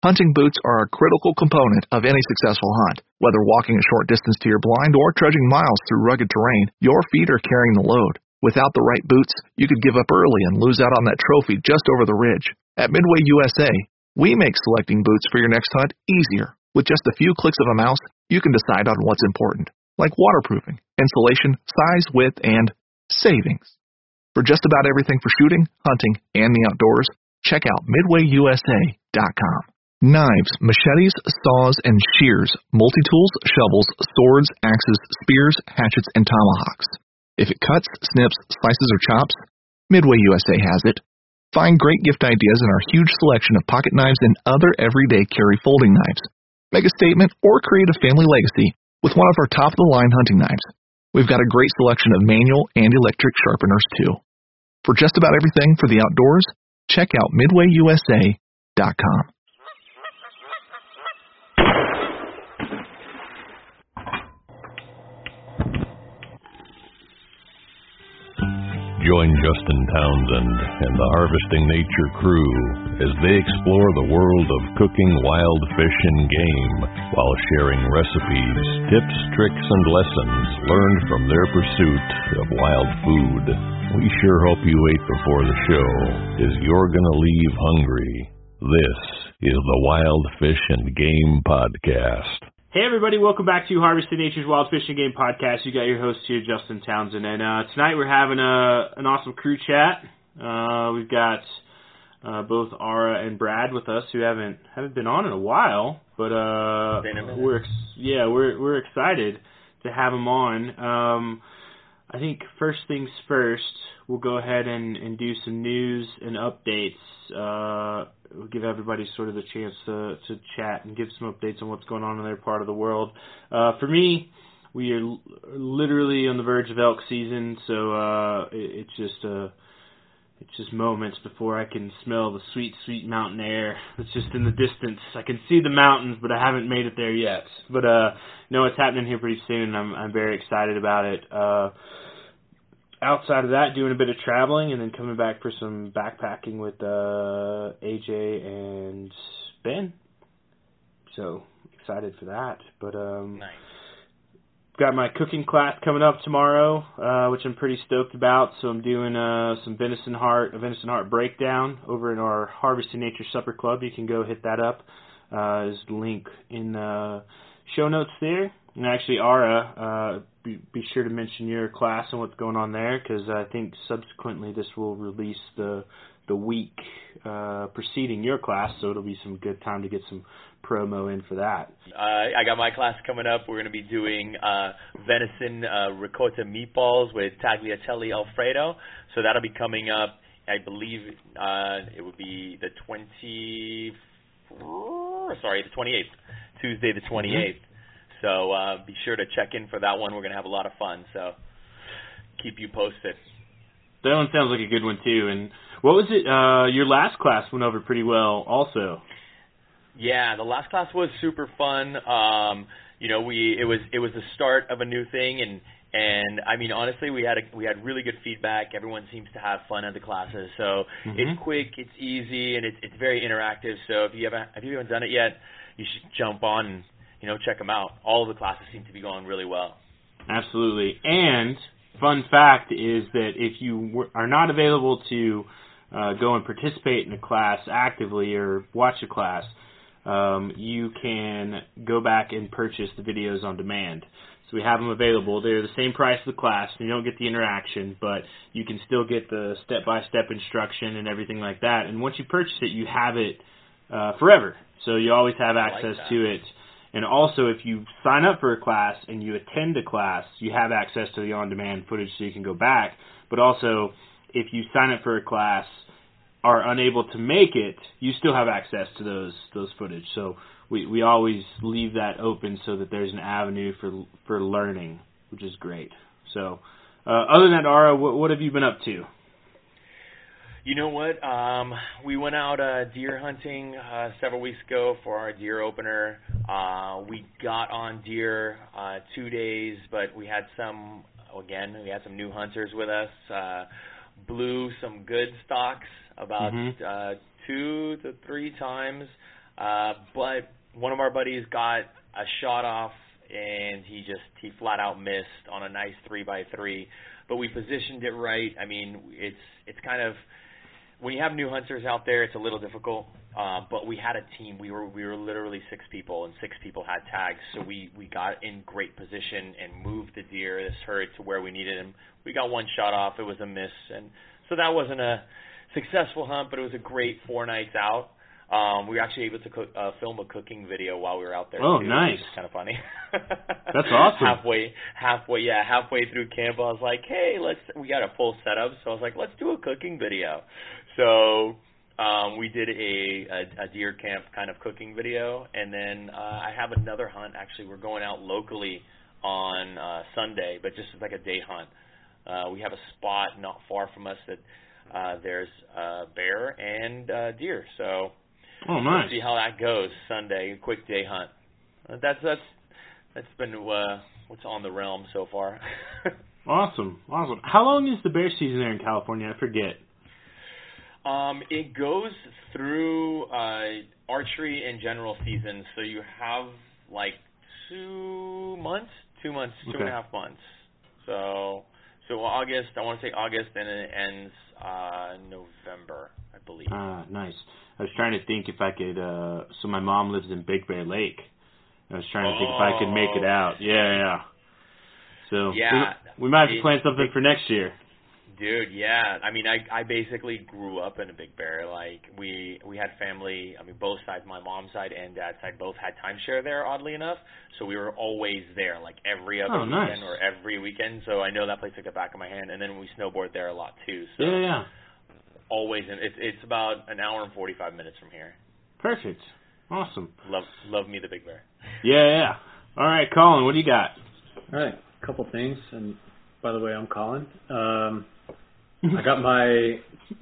Hunting boots are a critical component of any successful hunt. Whether walking a short distance to your blind or trudging miles through rugged terrain, your feet are carrying the load. Without the right boots, you could give up early and lose out on that trophy just over the ridge. At Midway USA, we make selecting boots for your next hunt easier. With just a few clicks of a mouse, you can decide on what's important, like waterproofing, insulation, size, width, and savings. For just about everything for shooting, hunting, and the outdoors, check out MidwayUSA.com. Knives, machetes, saws, and shears, multi-tools, shovels, swords, axes, spears, hatchets, and tomahawks. If it cuts, snips, slices, or chops, Midway USA has it. Find great gift ideas in our huge selection of pocket knives and other everyday carry folding knives. Make a statement or create a family legacy with one of our top-of-the-line hunting knives. We've got a great selection of manual and electric sharpeners, too. For just about everything for the outdoors, check out MidwayUSA.com. Join Justin Townsend and the Harvesting Nature crew as they explore the world of cooking wild fish and game while sharing recipes, tips, tricks, and lessons learned from their pursuit of wild food. We sure hope you ate before the show, as you're gonna leave hungry. This is the Wild Fish and Game Podcast. Hey everybody, welcome back to Harvesting Nature's Wild Fish and Game Podcast. You got your host here, Justin Townsend, and tonight we're having an awesome crew chat. We've got both Ara and Brad with us, who haven't been on in a while, but we're excited to have them on. I think first things first, we'll go ahead and do some news and updates. We'll give everybody sort of the chance to chat and give some updates on what's going on in their part of the world. For me, we are literally on the verge of elk season, so it's just moments before I can smell the sweet, sweet mountain air. It's just in the distance. I can see the mountains, but I haven't made it there yet. But no, it's happening here pretty soon, and I'm very excited about it. Outside of that, doing a bit of traveling and then coming back for some backpacking with AJ and Ben. So excited for that. But nice. Got my cooking class coming up tomorrow, which I'm pretty stoked about. So I'm doing a venison heart breakdown over in our Harvesting Nature Supper Club. You can go hit that up. There's the link in the show notes there. And actually, Ara, be sure to mention your class and what's going on there, because I think subsequently this will release the week preceding your class, so it'll be some good time to get some promo in for that. I got my class coming up. We're going to be doing venison ricotta meatballs with tagliatelle Alfredo, so that'll be coming up. I believe it would be the 28th, Tuesday the 28th. Mm-hmm. So be sure to check in for that one. We're going to have a lot of fun, so keep you posted. That one sounds like a good one, too. And what was it? Your last class went over pretty well also. Yeah, the last class was super fun. It was the start of a new thing, and I mean, honestly, we had really good feedback. Everyone seems to have fun at the classes. So It's quick, it's easy, and it's very interactive. So if you haven't done it yet, you should jump on and check them out. All of the classes seem to be going really well. Absolutely. And fun fact is that if you are not available to go and participate in a class actively or watch a class, you can go back and purchase the videos on demand. So we have them available. They're the same price as the class. You don't get the interaction, but you can still get the step-by-step instruction and everything like that. And once you purchase it, you have it forever. So you always have access to it. And also, if you sign up for a class and you attend a class, you have access to the on-demand footage so you can go back. But also, if you sign up for a class, are unable to make it, you still have access to those footage. So we always leave that open so that there's an avenue for learning, which is great. So other than that, Ara, what have you been up to? You know what? We went out deer hunting several weeks ago for our deer opener. We got on deer 2 days, but we had some new hunters with us. Blew some good stocks about 2 to 3 times. But one of our buddies got a shot off, and he flat out missed on a nice 3x3. But we positioned it right. I mean, it's kind of, when you have new hunters out there, it's a little difficult. But we had a team. We were literally 6 people, and 6 people had tags. So we got in great position and moved the deer, this herd, to where we needed him. We got one shot off. It was a miss, and so that wasn't a successful hunt, but it was a great 4 nights out. We were actually able to film a cooking video while we were out there. Oh, too, nice! Which is kind of funny. That's awesome. Halfway through camp, I was like, "Hey, we got a full setup." So I was like, "Let's do a cooking video." So we did a deer camp kind of cooking video, and then I have another hunt. Actually, we're going out locally on Sunday, but just like a day hunt. We have a spot not far from us that there's bear and deer. So we'll see how that goes Sunday. A quick day hunt. That's been what's on the realm so far. Awesome. How long is the bear season there in California? I forget. It goes through archery and general season, so you have like 2 months, 2.5 months. So August, I want to say August, and it ends November, I believe. Nice. I was trying to think if I could, so my mom lives in Big Bear Lake. I was trying to think if I could make it out. Yeah. So we might have to plan something for next year. Dude, yeah. I mean, I basically grew up in a Big Bear. Like, we had family, I mean, both sides, my mom's side and dad's side, both had timeshare there, oddly enough. So we were always there, like every other weekend or every weekend. So I know that place like the back of my hand. And then we snowboard there a lot, too. So yeah. Always. It's about an hour and 45 minutes from here. Perfect. Awesome. Love me the Big Bear. Yeah. All right, Colin, what do you got? All right, a couple things. And by the way, I'm Colin. I got my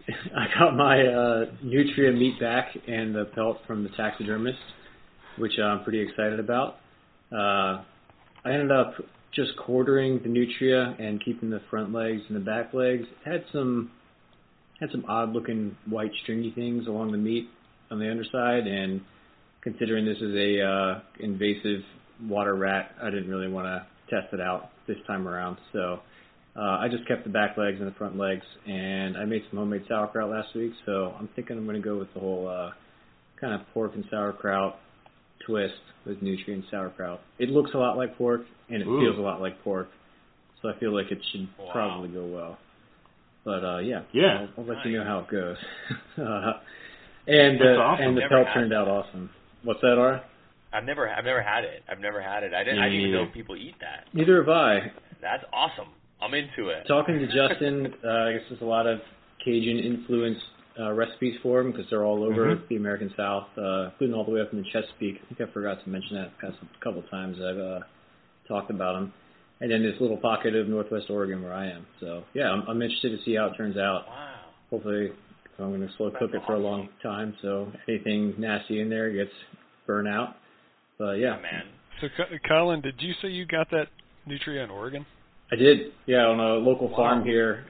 Nutria meat back and the pelt from the taxidermist, which I'm pretty excited about. I ended up just quartering the Nutria and keeping the front legs and the back legs. Had some odd looking white stringy things along the meat on the underside, and considering this is a invasive water rat, I didn't really want to test it out this time around. So I just kept the back legs and the front legs, and I made some homemade sauerkraut last week, so I'm thinking I'm going to go with the whole kind of pork and sauerkraut twist with Nutria and sauerkraut. It looks a lot like pork, and it feels a lot like pork, so I feel like it should probably go well. But yeah. I'll let you know how it goes. And the pelt turned out awesome. What's that, Ara? I've never had it. I didn't even know people eat that. Neither have I. That's awesome. I'm into it. Talking to Justin, I guess there's a lot of Cajun-influenced recipes for him because they're all over the American South, including all the way up in the Chesapeake. I think I forgot to mention that a couple of times I've talked about them. And then this little pocket of Northwest Oregon where I am. So, yeah, I'm interested to see how it turns out. Wow. Hopefully I'm going to slow cook it for a long time, so anything nasty in there gets burnt out. But, yeah. Man. So, Colin, did you say you got that Nutria in Oregon? I did, yeah, on a local farm here.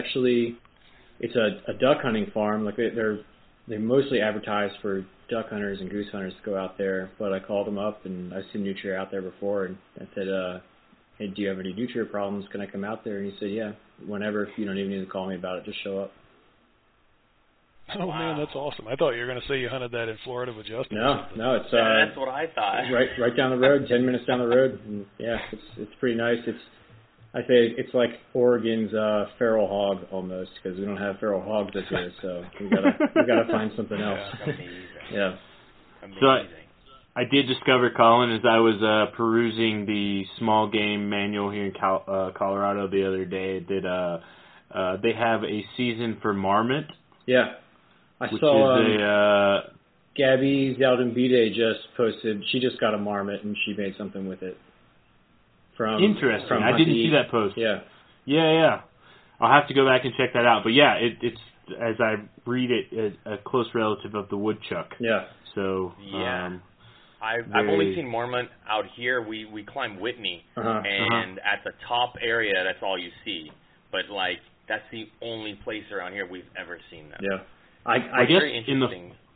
It's a duck hunting farm. Like they mostly advertise for duck hunters and goose hunters to go out there. But I called them up, and I've seen Nutria out there before, and I said, "Hey, do you have any Nutria problems? Can I come out there?" And he said, "Yeah, whenever. You don't even need to call me about it. Just show up." Oh man, that's awesome! I thought you were going to say you hunted that in Florida with Justin. No, it's that's what I thought. Right down the road, 10 minutes down the road. And yeah, it's pretty nice. I say it's like Oregon's feral hog almost, because we don't have feral hogs this year, so we gotta find something else. Amazing. Yeah. Amazing. So I did discover, Colin, as I was perusing the small game manual here in Colorado the other day, that they have a season for marmot. Yeah. I saw Gabby Zaldambide just posted, she just got a marmot and she made something with it. Interesting. I didn't see that post. Yeah. I'll have to go back and check that out. But yeah, it's as I read it, a close relative of the woodchuck. Yeah. So yeah. I've only seen marmot out here. We climb Whitney, and at the top area, that's all you see. But like that's the only place around here we've ever seen them. Yeah. I guess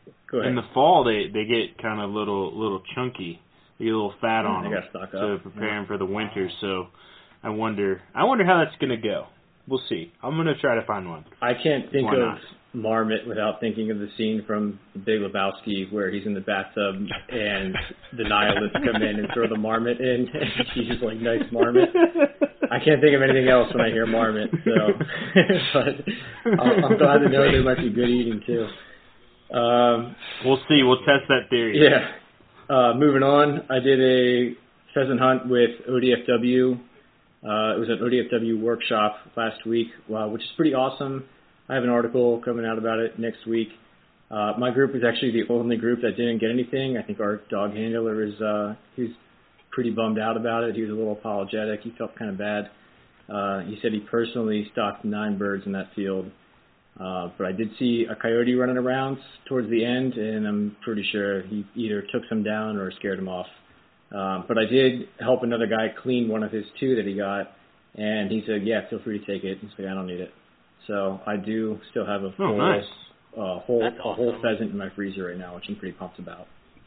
Go ahead. In the fall, they get kind of little chunky. They get a little fat on They them. got stock to up. prepare them for the winter. So I wonder how that's going to go. We'll see. I'm going to try to find one. I can't think Why of not? Marmot without thinking of the scene from The Big Lebowski where he's in the bathtub and the nihilists come in and throw the marmot in, and he's like, "Nice marmot." I can't think of anything else when I hear marmot, so but I'm glad to know they might be good eating too. We'll see. We'll test that theory. Yeah. Moving on, I did a pheasant hunt with ODFW. It was an ODFW workshop last week, which is pretty awesome. I have an article coming out about it next week. My group is actually the only group that didn't get anything. I think our dog handler he's pretty bummed out about it. He was a little apologetic. He felt kind of bad. He said he personally stocked 9 birds in that field. But I did see a coyote running around towards the end, and I'm pretty sure he either took some down or scared him off. But I did help another guy clean one of his 2 that he got, and he said, "Yeah, feel free to take it." He's like, "I don't need it." So I do still have a full, nice. whole pheasant in my freezer right now, which I'm pretty pumped about.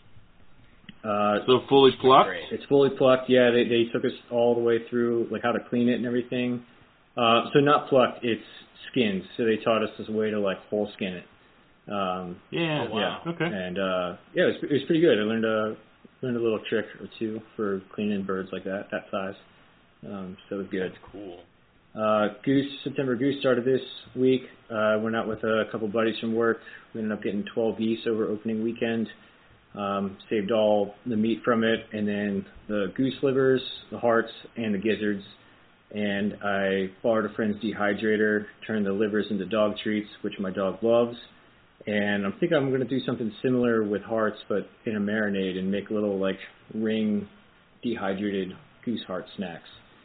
So fully plucked? It's fully plucked. Yeah, they took us all the way through, like how to clean it and everything. So not plucked, it's skinned. So they taught us this way to like whole skin it. Yeah. Oh, wow. Okay. And yeah, it was pretty good. I learned a little trick or 2 for cleaning birds like that size. So it was good. That's cool. September goose started this week. Went out with a couple buddies from work. We ended up getting 12 geese over opening weekend. Saved all the meat from it, and then the goose livers, the hearts, and the gizzards. And I borrowed a friend's dehydrator, turned the livers into dog treats, which my dog loves. And I think I'm going to do something similar with hearts, but in a marinade, and make little like ring dehydrated goose heart snacks.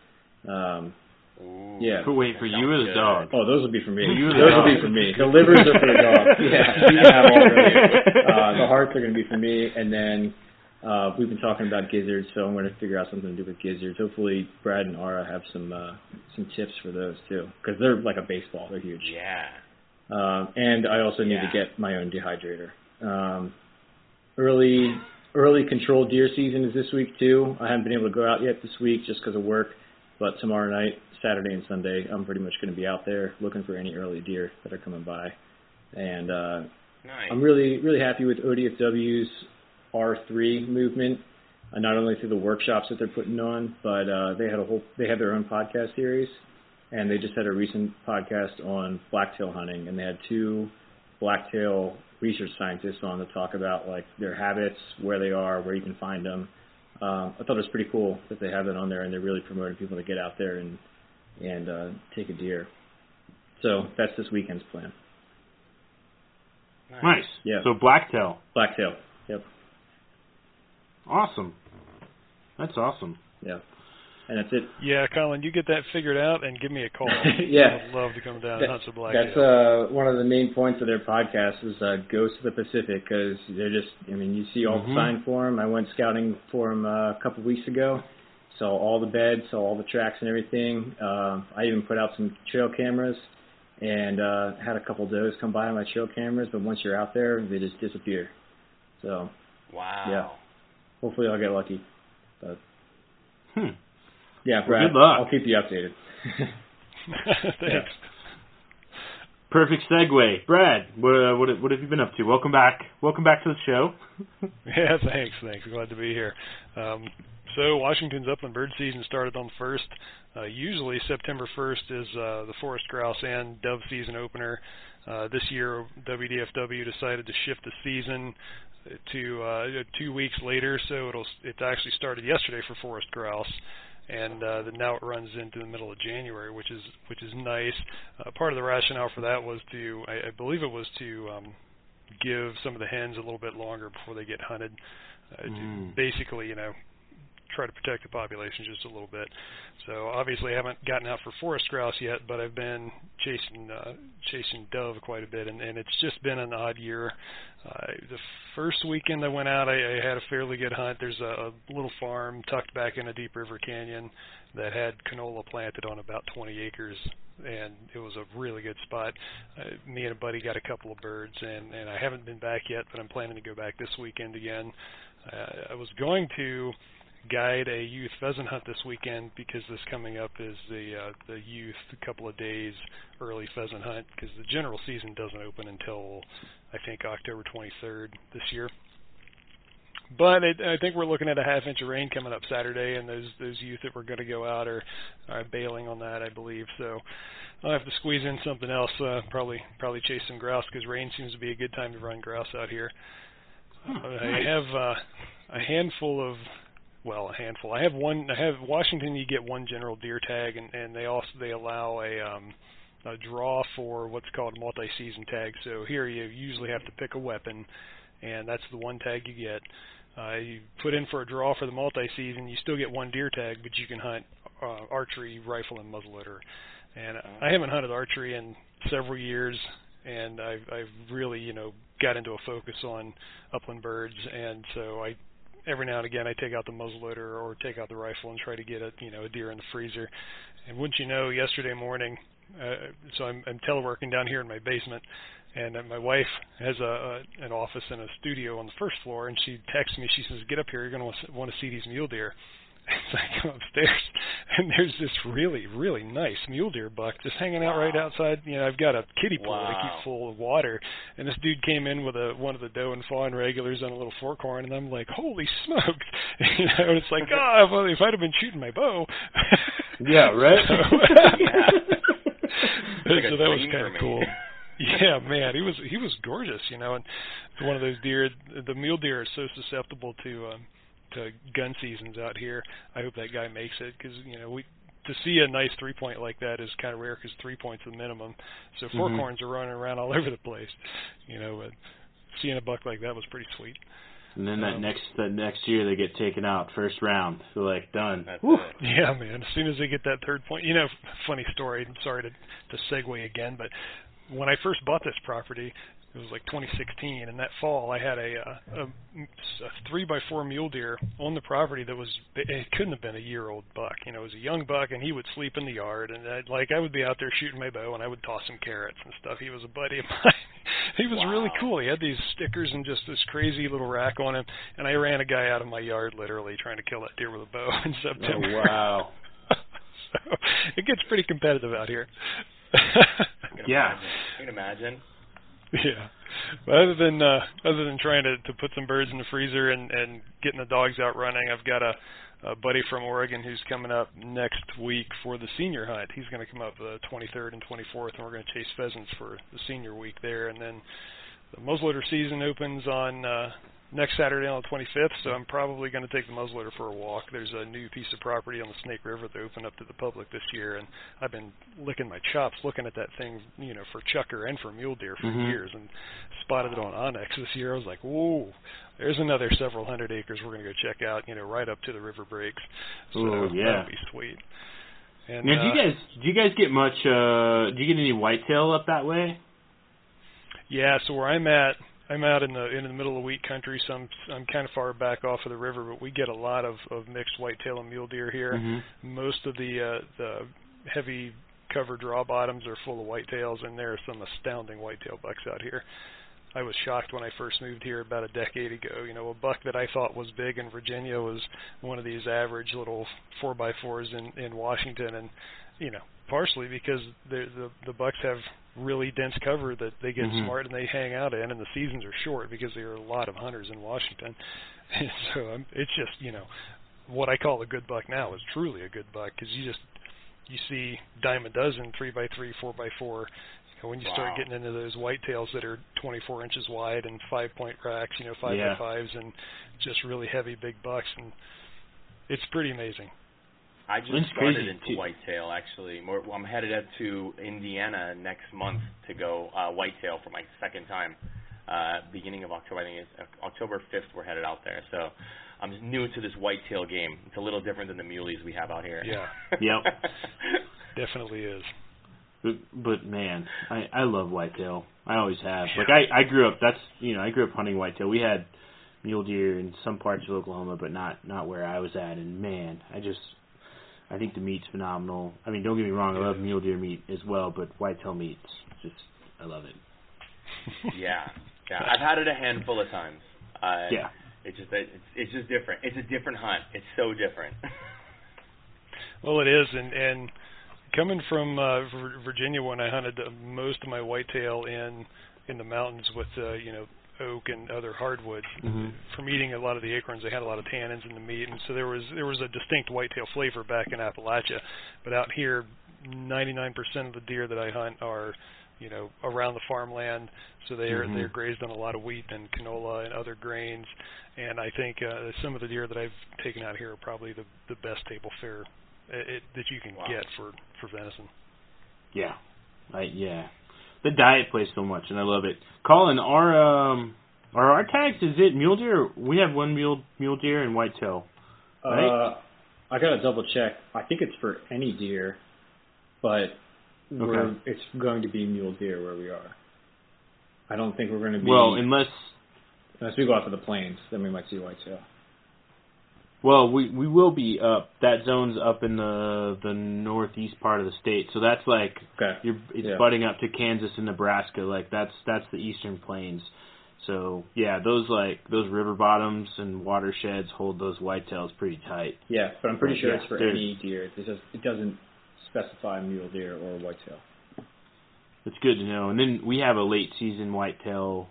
Ooh, Yeah. But wait, for you or the dog? Oh, those will be for me. You Those will be for me. The livers are for the dog. Yeah, you can have all those. The hearts are going to be for me, and then we've been talking about gizzards, so I'm going to figure out something to do with gizzards. Hopefully, Brad and Ara have some tips for those too, because they're like a baseball. They're huge. Yeah. And I also need to get my own dehydrator. Early controlled deer season is this week too. I haven't been able to go out yet this week just because of work, but tomorrow night, Saturday and Sunday, I'm pretty much going to be out there looking for any early deer that are coming by. And Nice. I'm really, really happy with ODFW's R3 movement, not only through the workshops that they're putting on, but they have their own podcast series, and they just had a recent podcast on blacktail hunting, and they had 2 blacktail research scientists on to talk about like their habits, where they are, where you can find them. I thought it was pretty cool that they have it on there, and they're really promoting people to get out there and take a deer. So that's this weekend's plan. Nice. Yeah. So blacktail. Blacktail. Yep. Awesome. That's awesome. Yeah. And that's it. Yeah, Colin, you get that figured out and give me a call. Yeah. I'd love to come down and hunt some blacktail. That's one of the main points of their podcast is Ghost of the Pacific, because they're just, you see all the sign for them. I went scouting for them a couple weeks ago, saw all the beds, saw all the tracks and everything. I even put out some trail cameras and had a couple does come by on my trail cameras, but once you're out there, they just disappear. So, Wow. yeah. Hopefully I'll get lucky. But yeah, Well, Brad, good luck. I'll keep you updated. Thanks. Yeah. Perfect segue. Brad, what have you been up to? Welcome back. Welcome back to the show. Yeah, thanks. Glad to be here. So Washington's upland bird season started on the 1st. Usually September 1st is the forest grouse and dove season opener. This year WDFW decided to shift the season to 2 weeks later, so it actually started yesterday for forest grouse, and now it runs into the middle of January, which is nice. Part of the rationale for that was I believe it was to give some of the hens a little bit longer before they get hunted. To basically, try to protect the population just a little bit. So obviously I haven't gotten out for forest grouse yet, but I've been chasing dove quite a bit, and it's just been an odd year. The first weekend I went out, I had a fairly good hunt. There's a little farm tucked back in a deep river canyon that had canola planted on about 20 acres, and it was a really good spot. Me and a buddy got a couple of birds, and I haven't been back yet, but I'm planning to go back this weekend again. I was going to guide a youth pheasant hunt this weekend because this coming up is the youth a couple of days early pheasant hunt, because the general season doesn't open until I think October 23rd this year. But I think we're looking at a half-inch of rain coming up Saturday, and those youth that were going to go out are bailing on that, I believe. So I'll have to squeeze in something else, probably chase some grouse, because rain seems to be a good time to run grouse out here. I have a handful. I have one. I have Washington. You get one general deer tag, and they allow a draw for what's called a multi-season tag. So here you usually have to pick a weapon, and that's the one tag you get. You put in for a draw for the multi-season, you still get one deer tag, but you can hunt archery, rifle, and muzzleloader. And I haven't hunted archery in several years, and I've really, got into a focus on upland birds, and so every now and again I take out the muzzleloader or take out the rifle and try to get a deer in the freezer. And wouldn't you know, yesterday morning, so I'm teleworking down here in my basement, and my wife has an office and a studio on the first floor, and she texts me. She says, "Get up here. You're going to want to see these mule deer." So I come upstairs, and there's this really, really nice mule deer buck just hanging out right outside. I've got a kiddie pool that I keep full of water, and this dude came in with one of the doe and fawn regulars on a little forkhorn, and I'm like, holy smokes! And it's like, if I'd have been shooting my bow. Yeah, right? So that was kind of cool. Yeah, man, he was gorgeous, and it's one of those deer. The mule deer are so susceptible to gun seasons out here. I hope that guy makes it, because to see a nice 3-point like that is kind of rare, because 3 points is the minimum. So forkhorns are running around all over the place. But seeing a buck like that was pretty sweet. And then that next year they get taken out first round. So like done. Yeah, man. As soon as they get that third point, funny story. I'm sorry to segue again, but when I first bought this property, it was like 2016, and that fall I had a 3x4 mule deer on the property that it couldn't have been a year-old buck. It was a young buck, and he would sleep in the yard, and I would be out there shooting my bow, and I would toss him carrots and stuff. He was a buddy of mine. He was really cool. He had these stickers and just this crazy little rack on him, and I ran a guy out of my yard literally trying to kill that deer with a bow in September. Oh, wow. So it gets pretty competitive out here. Yeah. I can imagine. Yeah, but other than trying to put some birds in the freezer and getting the dogs out running, I've got a buddy from Oregon who's coming up next week for the senior hunt. He's going to come up the 23rd and 24th, and we're going to chase pheasants for the senior week there. And then the muzzleloader season opens on next Saturday on the 25th, so I'm probably going to take the muzzleloader for a walk. There's a new piece of property on the Snake River that opened up to the public this year, and I've been licking my chops looking at that thing, for chukar and for mule deer for years, and spotted it on Onyx this year. I was like, whoa, there's another several hundred acres we're going to go check out, right up to the river breaks. So that'll be sweet. And now, do you guys get much? Do you get any whitetail up that way? Yeah, so where I'm out in the middle of wheat country, so I'm kind of far back off of the river, but we get a lot of mixed whitetail and mule deer here. Most of the heavy cover draw bottoms are full of whitetails, and there are some astounding whitetail bucks out here. I was shocked when I first moved here about a decade ago. A buck that I thought was big in Virginia was one of these average little 4x4s in Washington, and partially because the bucks have really dense cover that they get smart and they hang out in, and the seasons are short because there are a lot of hunters in Washington. And so it's just, what I call a good buck now is truly a good buck, because you see dime a dozen 3x3, 4x4. When you start getting into those whitetails that are 24 inches wide and 5-point racks, 5x5s, and just really heavy big bucks, and it's pretty amazing. I just started into whitetail, actually. I'm headed up to Indiana next month to go whitetail for my second time. beginning of October. I think it's October 5th. We're headed out there. So I'm new to this whitetail game. It's a little different than the muleys we have out here. Yeah. Yep. Definitely is. But man, I love whitetail. I always have. Like I grew up. I grew up hunting whitetail. We had mule deer in some parts of Oklahoma, but not where I was at. And man, I think the meat's phenomenal. I mean, don't get me wrong, I love mule deer meat as well, but whitetail meat's I love it. Yeah. I've had it a handful of times. Yeah. It's just different. It's a different hunt. It's so different. Well, it is, and coming from Virginia, when I hunted most of my whitetail in the mountains with oak and other hardwoods, from eating a lot of the acorns, they had a lot of tannins in the meat, and so there was a distinct whitetail flavor back in Appalachia. But out here, 99% of the deer that I hunt are around the farmland, so they're grazed on a lot of wheat and canola and other grains. And I think some of the deer that I've taken out here are probably the best table fare that you can get for venison. Yeah. The diet plays so much, and I love it. Colin, are our tags, is it mule deer? We have one mule deer and whitetail, right? I got to double check. I think it's for any deer, but it's going to be mule deer where we are. I don't think we're going to be... Well, unless we go out to the plains, then we might see whitetail. Well, we will be up. That zone's up in the northeast part of the state, so that's like it's butting up to Kansas and Nebraska. Like that's the eastern plains. So yeah, those river bottoms and watersheds hold those whitetails pretty tight. Yeah, but I'm pretty sure it's for any deer. It doesn't specify mule deer or whitetail. It's good to know. And then we have a late season whitetail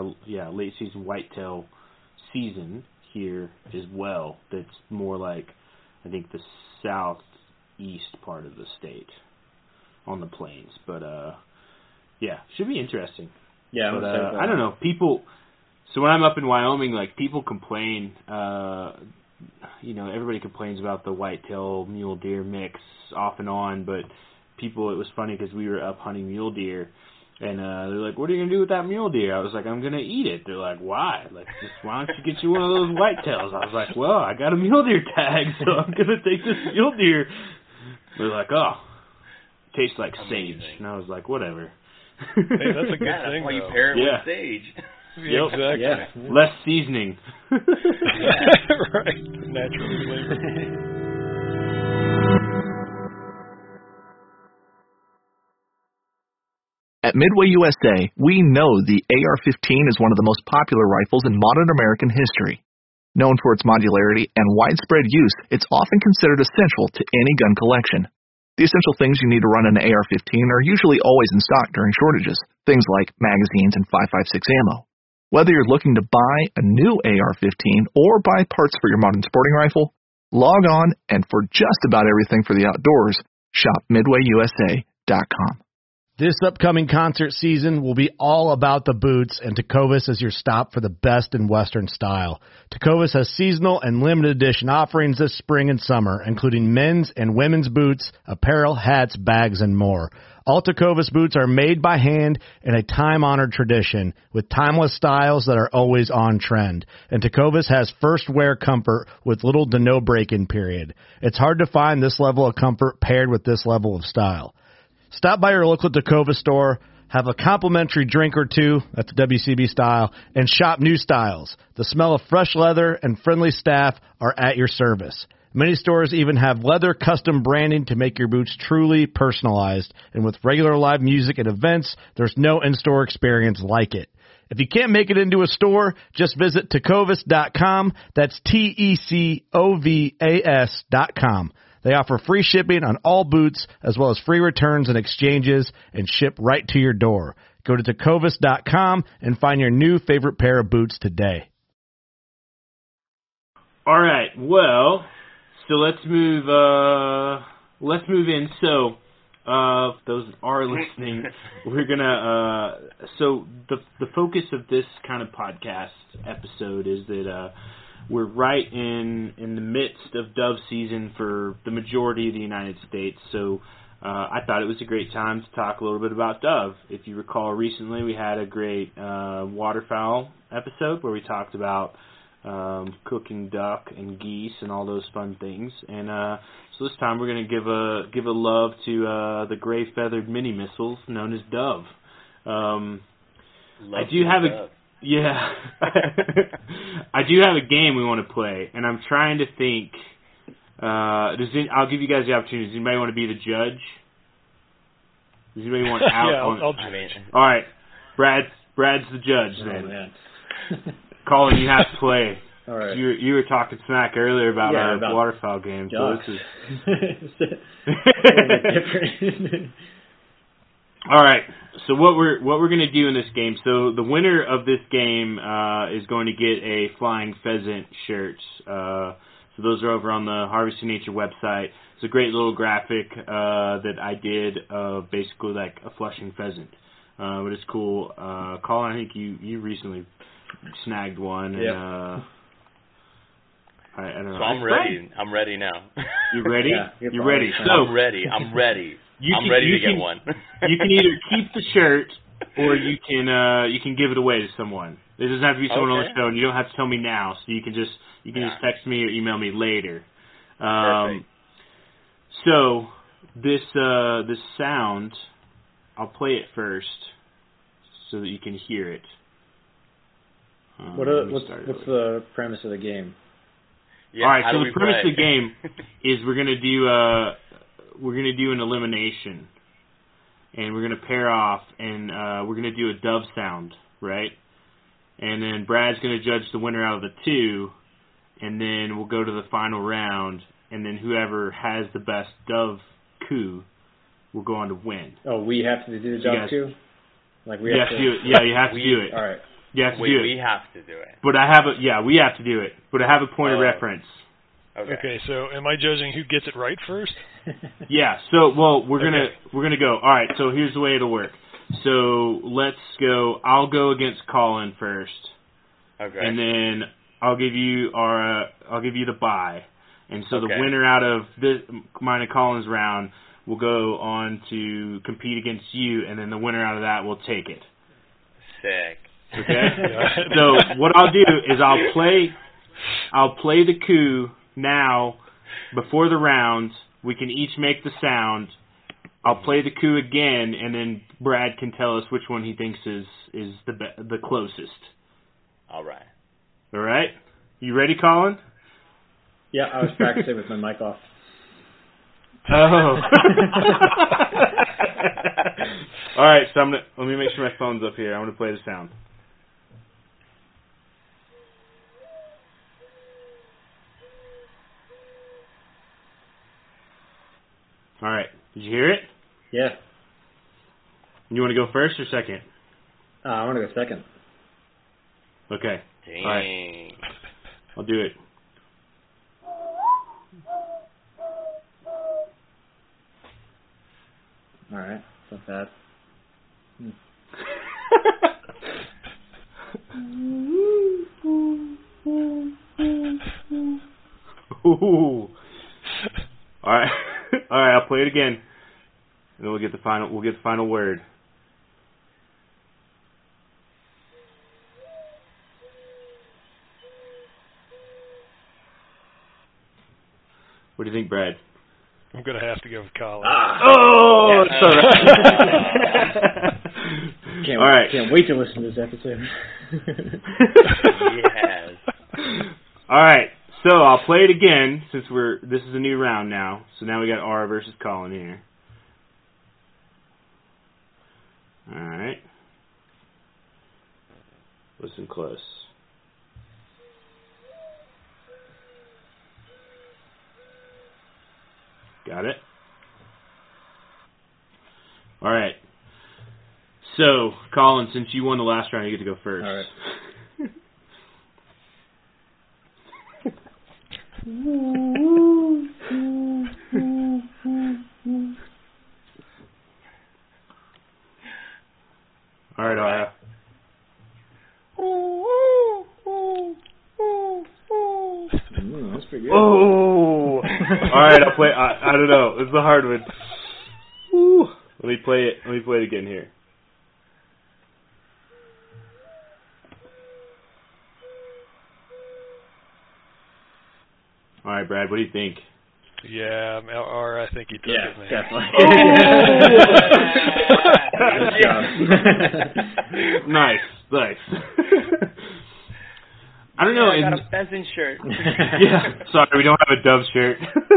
season here as well. That's more like, I think, the southeast part of the state on the plains. But should be interesting. Yeah, but I don't know. People. So when I'm up in Wyoming, like people complain. Everybody complains about the whitetail mule deer mix off and on, but it was funny because we were up hunting mule deer, and they're like, "What are you gonna do with that mule deer?" I was like, "I'm gonna eat it." They're like, "Why?" Like, why don't you get you one of those whitetails? I was like, "Well, I got a mule deer tag, so I'm gonna take this mule deer." They're like, "Oh, tastes like sage," and I was like, "Whatever." Hey, that's a good thing. That's why you pair it with sage. Yeah, exactly. Yeah. Less seasoning. Right. Naturally flavored. At Midway USA, we know the AR-15 is one of the most popular rifles in modern American history. Known for its modularity and widespread use, it's often considered essential to any gun collection. The essential things you need to run an AR-15 are usually always in stock during shortages, things like magazines and 5.56 ammo. Whether you're looking to buy a new AR-15 or buy parts for your modern sporting rifle, log on and for just about everything for the outdoors, shop MidwayUSA.com. This upcoming concert season will be all about the boots, and Tecovas is your stop for the best in Western style. Tecovas has seasonal and limited edition offerings this spring and summer, including men's and women's boots, apparel, hats, bags, and more. All Tecovas boots are made by hand in a time-honored tradition with timeless styles that are always on trend. And Tecovas has first wear comfort with little to no break-in period. It's hard to find this level of comfort paired with this level of style. Stop by your local Tecovas store, have a complimentary drink or two, that's WCB style, and shop new styles. The smell of fresh leather and friendly staff are at your service. Many stores even have leather custom branding to make your boots truly personalized. And with regular live music and events, there's no in-store experience like it. If you can't make it into a store, just visit Tecovas.com. That's TECOVAS.com. They offer free shipping on all boots, as well as free returns and exchanges, and ship right to your door. Go to Tecovas.com and find your new favorite pair of boots today. All right, well, so let's move in. So, those that are listening, we're gonna. So the focus of this kind of podcast episode is that we're right in the midst of dove season for the majority of the United States. So I thought it was a great time to talk a little bit about dove. If you recall, recently we had a great waterfowl episode where we talked about cooking duck and geese and all those fun things. And so this time we're going to give a love to the gray-feathered mini missiles known as dove. I do have a game we want to play, and I'm trying to think. I'll give you guys the opportunity. Does anybody want to be the judge? Does anybody want out? Yeah, I'll all right, Brad's the judge then. Man. Colin, you have to play. All right. You were talking smack earlier about our waterfowl game. Ducks. So this is a little bit different. all right. So what we're going to do in this game? So the winner of this game is going to get a Flying Pheasant shirt. So those are over on the Harvesting Nature website. It's a great little graphic that I did of basically like a Flushing pheasant. But it's cool. Colin, I think you recently snagged one. Yep. And, I don't know. So I'm ready. I'm ready now. You ready? Yeah, you're ready. So I'm ready. I'm ready to get one. You can either keep the shirt or you can give it away to someone. It doesn't have to be someone on the show, and you don't have to tell me now. So you can just text me or email me later. Perfect. So this sound, I'll play it first so that you can hear it. What's the premise of the game? Yeah, all right, how so do the we premise play? of the game is we're gonna do an elimination, and we're gonna pair off, and we're gonna do a dove sound, right? And then Brad's gonna judge the winner out of the two, and then we'll go to the final round, and then whoever has the best dove coo will go on to win. Oh, we have to do the dove too? Like we have to do it. Yeah, you have to do it. All right. You have to do it. We have to do it. But we have to do it. But I have a point of reference. Okay, so am I judging who gets it right first? Yeah. So, we're gonna go. All right. So here's the way it'll work. So let's go. I'll go against Colin first. Okay. And then I'll give you the bye. And so the Okay. winner out of mine and Colin's round will go on to compete against you, and then the winner out of that will take it. Sick. Okay. So what I'll do is I'll play the coo now before the rounds. We can each make the sound. I'll play the coo again, and then Brad can tell us which one he thinks is the closest. All right. All right. You ready, Colin? Yeah, I was practicing with my mic off. Oh. All right. So let me make sure my phone's up here. I'm gonna play the sound. All right. Did you hear it? Yeah. You want to go first or second? I want to go second. Okay. Dang. All right. I'll do it. All right. Not bad. Ooh. All right. All right, I'll play it again. And then we'll get the final word. What do you think, Brad? I'm going to have to go with Colin. Oh, it's all right. Can't wait to listen to this episode. Yes. All right. So I'll play it again since this is a new round now. So now we got R versus Colin here. All right. Listen close. Got it? All right. So, Colin, since you won the last round, you get to go first. All right. All right, Ara. That's pretty good. Oh! All right, I'll play. I don't know. This is a hard one. Let me play it again here. All right, Brad, what do you think? Yeah, or I think he took it, man. Definitely. Nice. I don't know. I got a pheasant shirt. Yeah, sorry, we don't have a Dove shirt.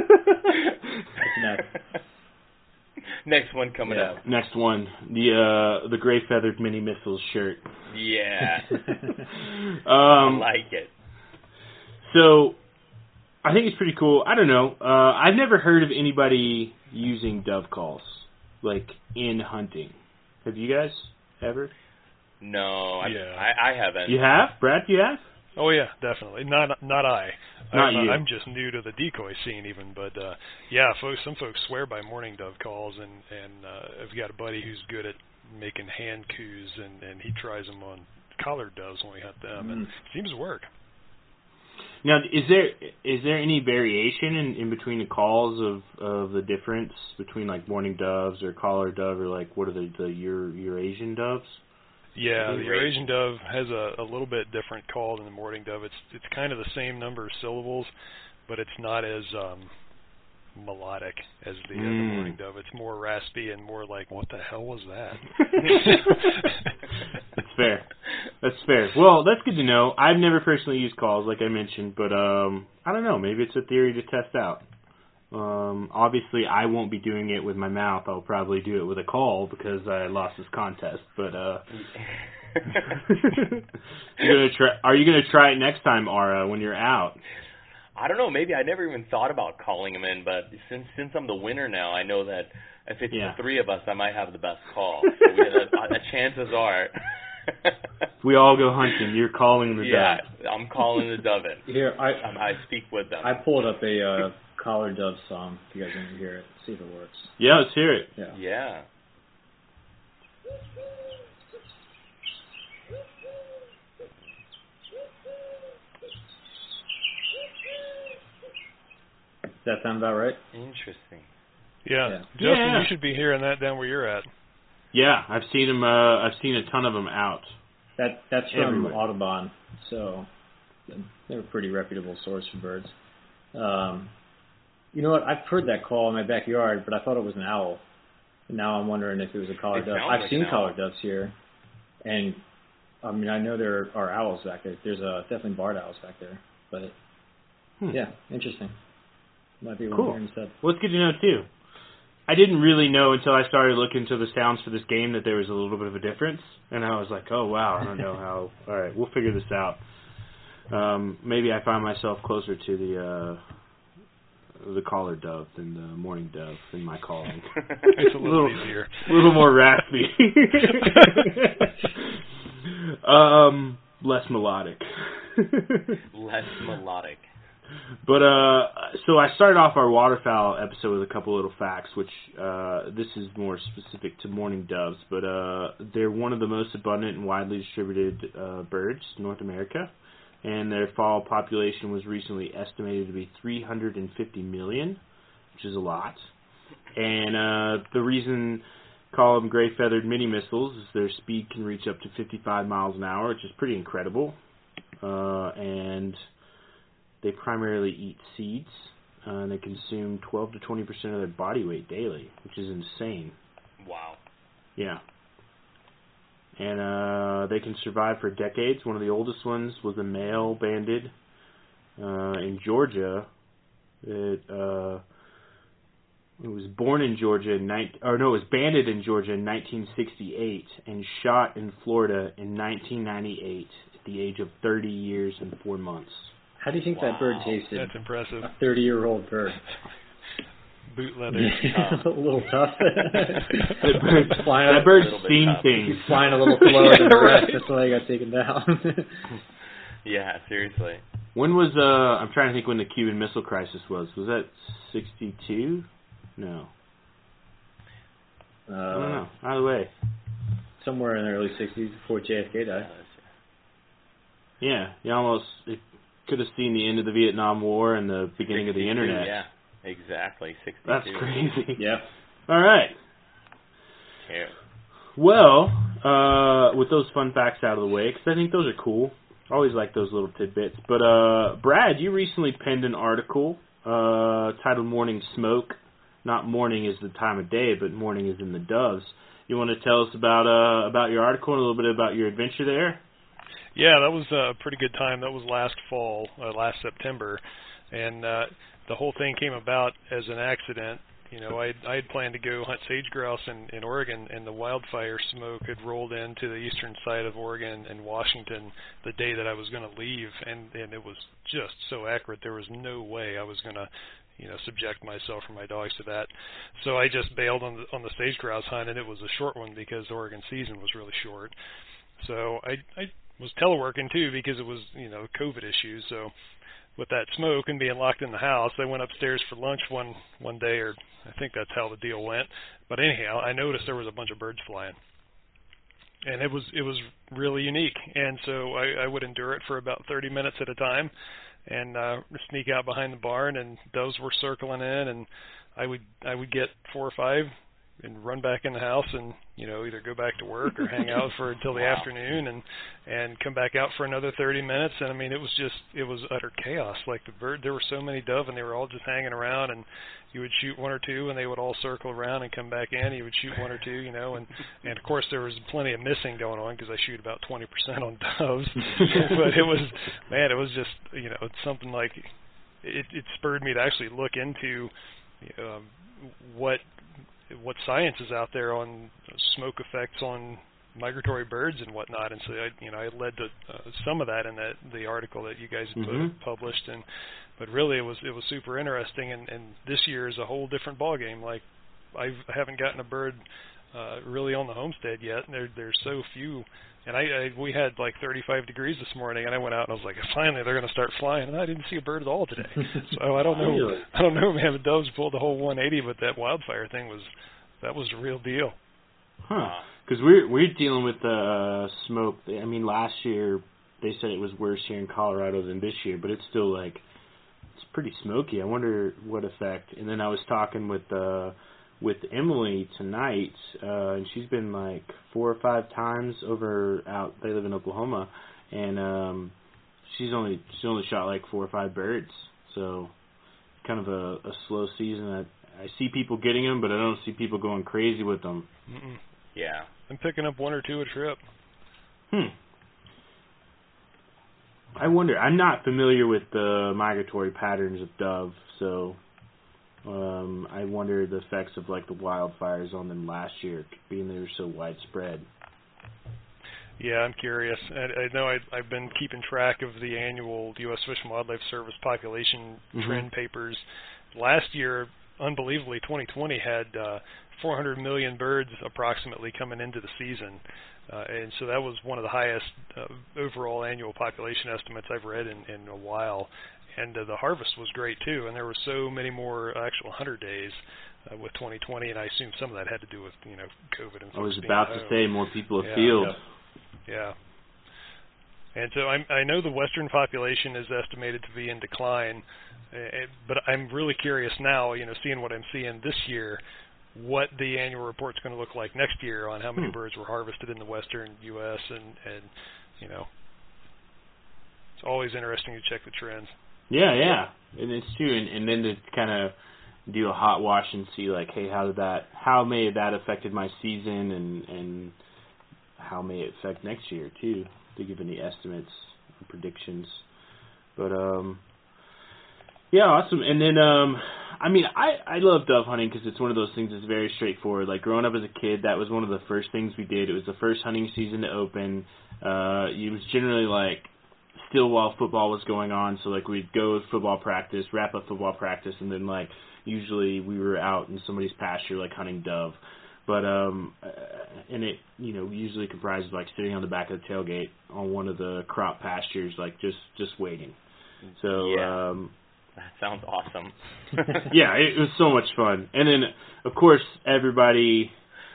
Next one coming up. Next one, the gray feathered mini missiles shirt. Yeah. I like it. So, I think it's pretty cool. I don't know. I've never heard of anybody using dove calls, like, in hunting. Have you guys ever? No, I haven't. You have? Brad, you have? Oh yeah, definitely. Not I. Not you. I'm just new to the decoy scene even, but yeah, some folks swear by mourning dove calls, and I've got a buddy who's good at making hand coos, and he tries them on collared doves when we hunt them, and it seems to work. Now, is there any variation in between the calls of the difference between like mourning doves or collared dove, or like what are the Eurasian doves? Yeah, the Eurasian dove has a little bit different call than the mourning dove. It's kind of the same number of syllables, but it's not as melodic as the mourning dove. It's more raspy and more like, what the hell was that? That's fair. Well, that's good to know. I've never personally used calls, like I mentioned, but I don't know. Maybe it's a theory to test out. Obviously, I won't be doing it with my mouth. I'll probably do it with a call because I lost this contest. But are you gonna try it next time, Ara, when you're out? I don't know. Maybe I never even thought about calling him in, but since I'm the winner now, I know that if it's the three of us, I might have the best call. So the chances are. If we all go hunting, you're calling the dove. Yeah, I'm calling the dove in. Here, I speak with them. I pulled up a collared dove song. If you guys want to hear it, see if it works. Yeah, let's hear it. Yeah. Does that sound about right? Interesting. Yeah. Justin, you should be hearing that down where you're at. Yeah, I've seen them. I've seen a ton of them out. That's from Audubon, so they're a pretty reputable source for birds. You know what? I've heard that call in my backyard, but I thought it was an owl. And now I'm wondering if it was a collared dove. I've seen collared doves here, and I mean I know there are owls back there. There's definitely barred owls back there, but yeah, interesting. Might be one here instead. Well, it's good to know too. I didn't really know until I started looking into the sounds for this game that there was a little bit of a difference, and I was like, oh wow, I don't know how. All right, we'll figure this out. Maybe I find myself closer to the collared dove than the mourning dove in my calling. It's a little easier. A little more raspy. Less melodic. Less melodic. But, so I started off our waterfowl episode with a couple little facts, which, this is more specific to mourning doves, but, they're one of the most abundant and widely distributed, birds in North America, and their fall population was recently estimated to be 350 million, which is a lot. And, the reason call them gray-feathered mini-missiles is their speed can reach up to 55 miles an hour, which is pretty incredible, and they primarily eat seeds, and they consume 12 to 20% of their body weight daily, which is insane. Wow. Yeah. And they can survive for decades. One of the oldest ones was a male banded in Georgia. It was born in Georgia it was banded in Georgia in 1968 and shot in Florida in 1998 at the age of 30 years and 4 months. How do you think that bird tasted? That's impressive. A 30-year-old bird. Boot leather. A little tough. That bird's seen things. He's flying a little slower than the rest. That's why he got taken down. Yeah, seriously. When was, I'm trying to think when the Cuban Missile Crisis was. Was that 62? No. I don't know. Either way. Somewhere in the early 60s before JFK died. Yeah, you almost could have seen the end of the Vietnam War and the beginning of the Internet. Yeah, exactly. 62. That's crazy. Yeah. All right. Yeah. Well, with those fun facts out of the way, because I think those are cool. I always like those little tidbits. But, Brad, you recently penned an article titled Morning Smoke. Not morning is the time of day, but morning is in the doves. You want to tell us about your article and a little bit about your adventure there? Yeah, that was a pretty good time. That was last fall, last September. And the whole thing came about as an accident. You know, I had planned to go hunt sage grouse in Oregon, and the wildfire smoke had rolled into the eastern side of Oregon and Washington the day that I was going to leave, and it was just so accurate. There was no way I was going to, you know, subject myself or my dogs to that. So I just bailed on the sage grouse hunt, and it was a short one because the Oregon season was really short. So I was teleworking too because it was, you know, COVID issues. So with that smoke and being locked in the house, I went upstairs for lunch one day, or I think that's how the deal went. But anyhow, I noticed there was a bunch of birds flying, and it was really unique. And so I would endure it for about 30 minutes at a time, and sneak out behind the barn, and doves were circling in, and I would get 4 or 5 and run back in the house and, you know, either go back to work or hang out until the afternoon and come back out for another 30 minutes. And I mean, it was utter chaos. Like there were so many dove, and they were all just hanging around, and you would shoot 1 or 2 and they would all circle around and come back in. You would shoot 1 or 2, you know, and of course there was plenty of missing going on because I shoot about 20% on doves. But it was just, you know, it's something like it spurred me to actually look into what science is out there on smoke effects on migratory birds and whatnot, and so I led to some of that in the article that you guys published, but really it was super interesting, and this year is a whole different ballgame. Like I haven't gotten a bird really on the homestead yet. There's so few, and we had like 35 degrees this morning, and I went out and I was like, finally they're going to start flying, and I didn't see a bird at all today. So I don't know, man. The doves pulled the whole 180, but that wildfire thing was the real deal. Huh? Because we're dealing with smoke. I mean, last year they said it was worse here in Colorado than this year, but it's still like it's pretty smoky. I wonder what effect. And then I was talking with Emily tonight, and she's been like 4 or 5 times over out. They live in Oklahoma, and she's only shot like 4 or 5 birds. So kind of a slow season. I see people getting them, but I don't see people going crazy with them. Mm-mm. Yeah, I'm picking up 1 or 2 a trip. I wonder. I'm not familiar with the migratory patterns of dove, so I wonder the effects of like the wildfires on them last year, being they were so widespread. Yeah, I'm curious. I know I've been keeping track of the annual U.S. Fish and Wildlife Service population trend papers. Last year, unbelievably, 2020 had 400 million birds approximately coming into the season. And so that was one of the highest overall annual population estimates I've read in a while. And the harvest was great, too. And there were so many more actual hunter days with 2020, and I assume some of that had to do with, you know, COVID. And I was about to say more people afield. Yeah. And so I know the western population is estimated to be in decline, but I'm really curious now, you know, seeing what I'm seeing this year, what the annual report's going to look like next year on how many birds were harvested in the western U.S. and you know, it's always interesting to check the trends. Yeah, and it's true, and then to kind of do a hot wash and see like, hey, how may that affected my season, and how may it affect next year too, to give any estimates and predictions. But yeah, awesome. And then I mean, I love dove hunting because it's one of those things that's very straightforward. Like growing up as a kid, that was one of the first things we did. It was the first hunting season to open. It was generally like still while football was going on, so like we'd go to football practice, wrap up football practice, and then like usually we were out in somebody's pasture like hunting dove. But and it, you know, usually comprises like sitting on the back of the tailgate on one of the crop pastures, like just waiting. So that sounds awesome. Yeah, it was so much fun. And then of course everybody,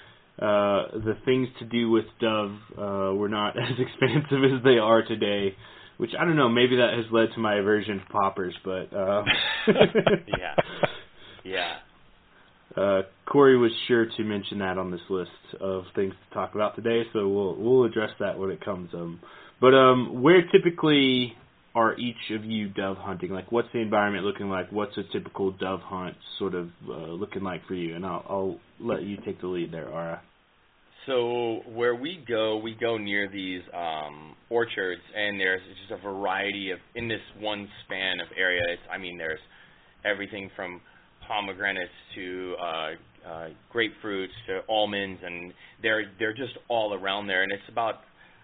the things to do with dove were not as expensive as they are today, which I don't know, maybe that has led to my aversion to poppers, but yeah. Corey was sure to mention that on this list of things to talk about today, so we'll address that when it comes. But where typically are each of you dove hunting? Like, what's the environment looking like? What's a typical dove hunt sort of looking like for you? And I'll let you take the lead there, Ara. So where we go near these orchards, and there's just a variety of, in this one span of area, there's everything from pomegranates to grapefruits to almonds, and they're just all around there. And it's about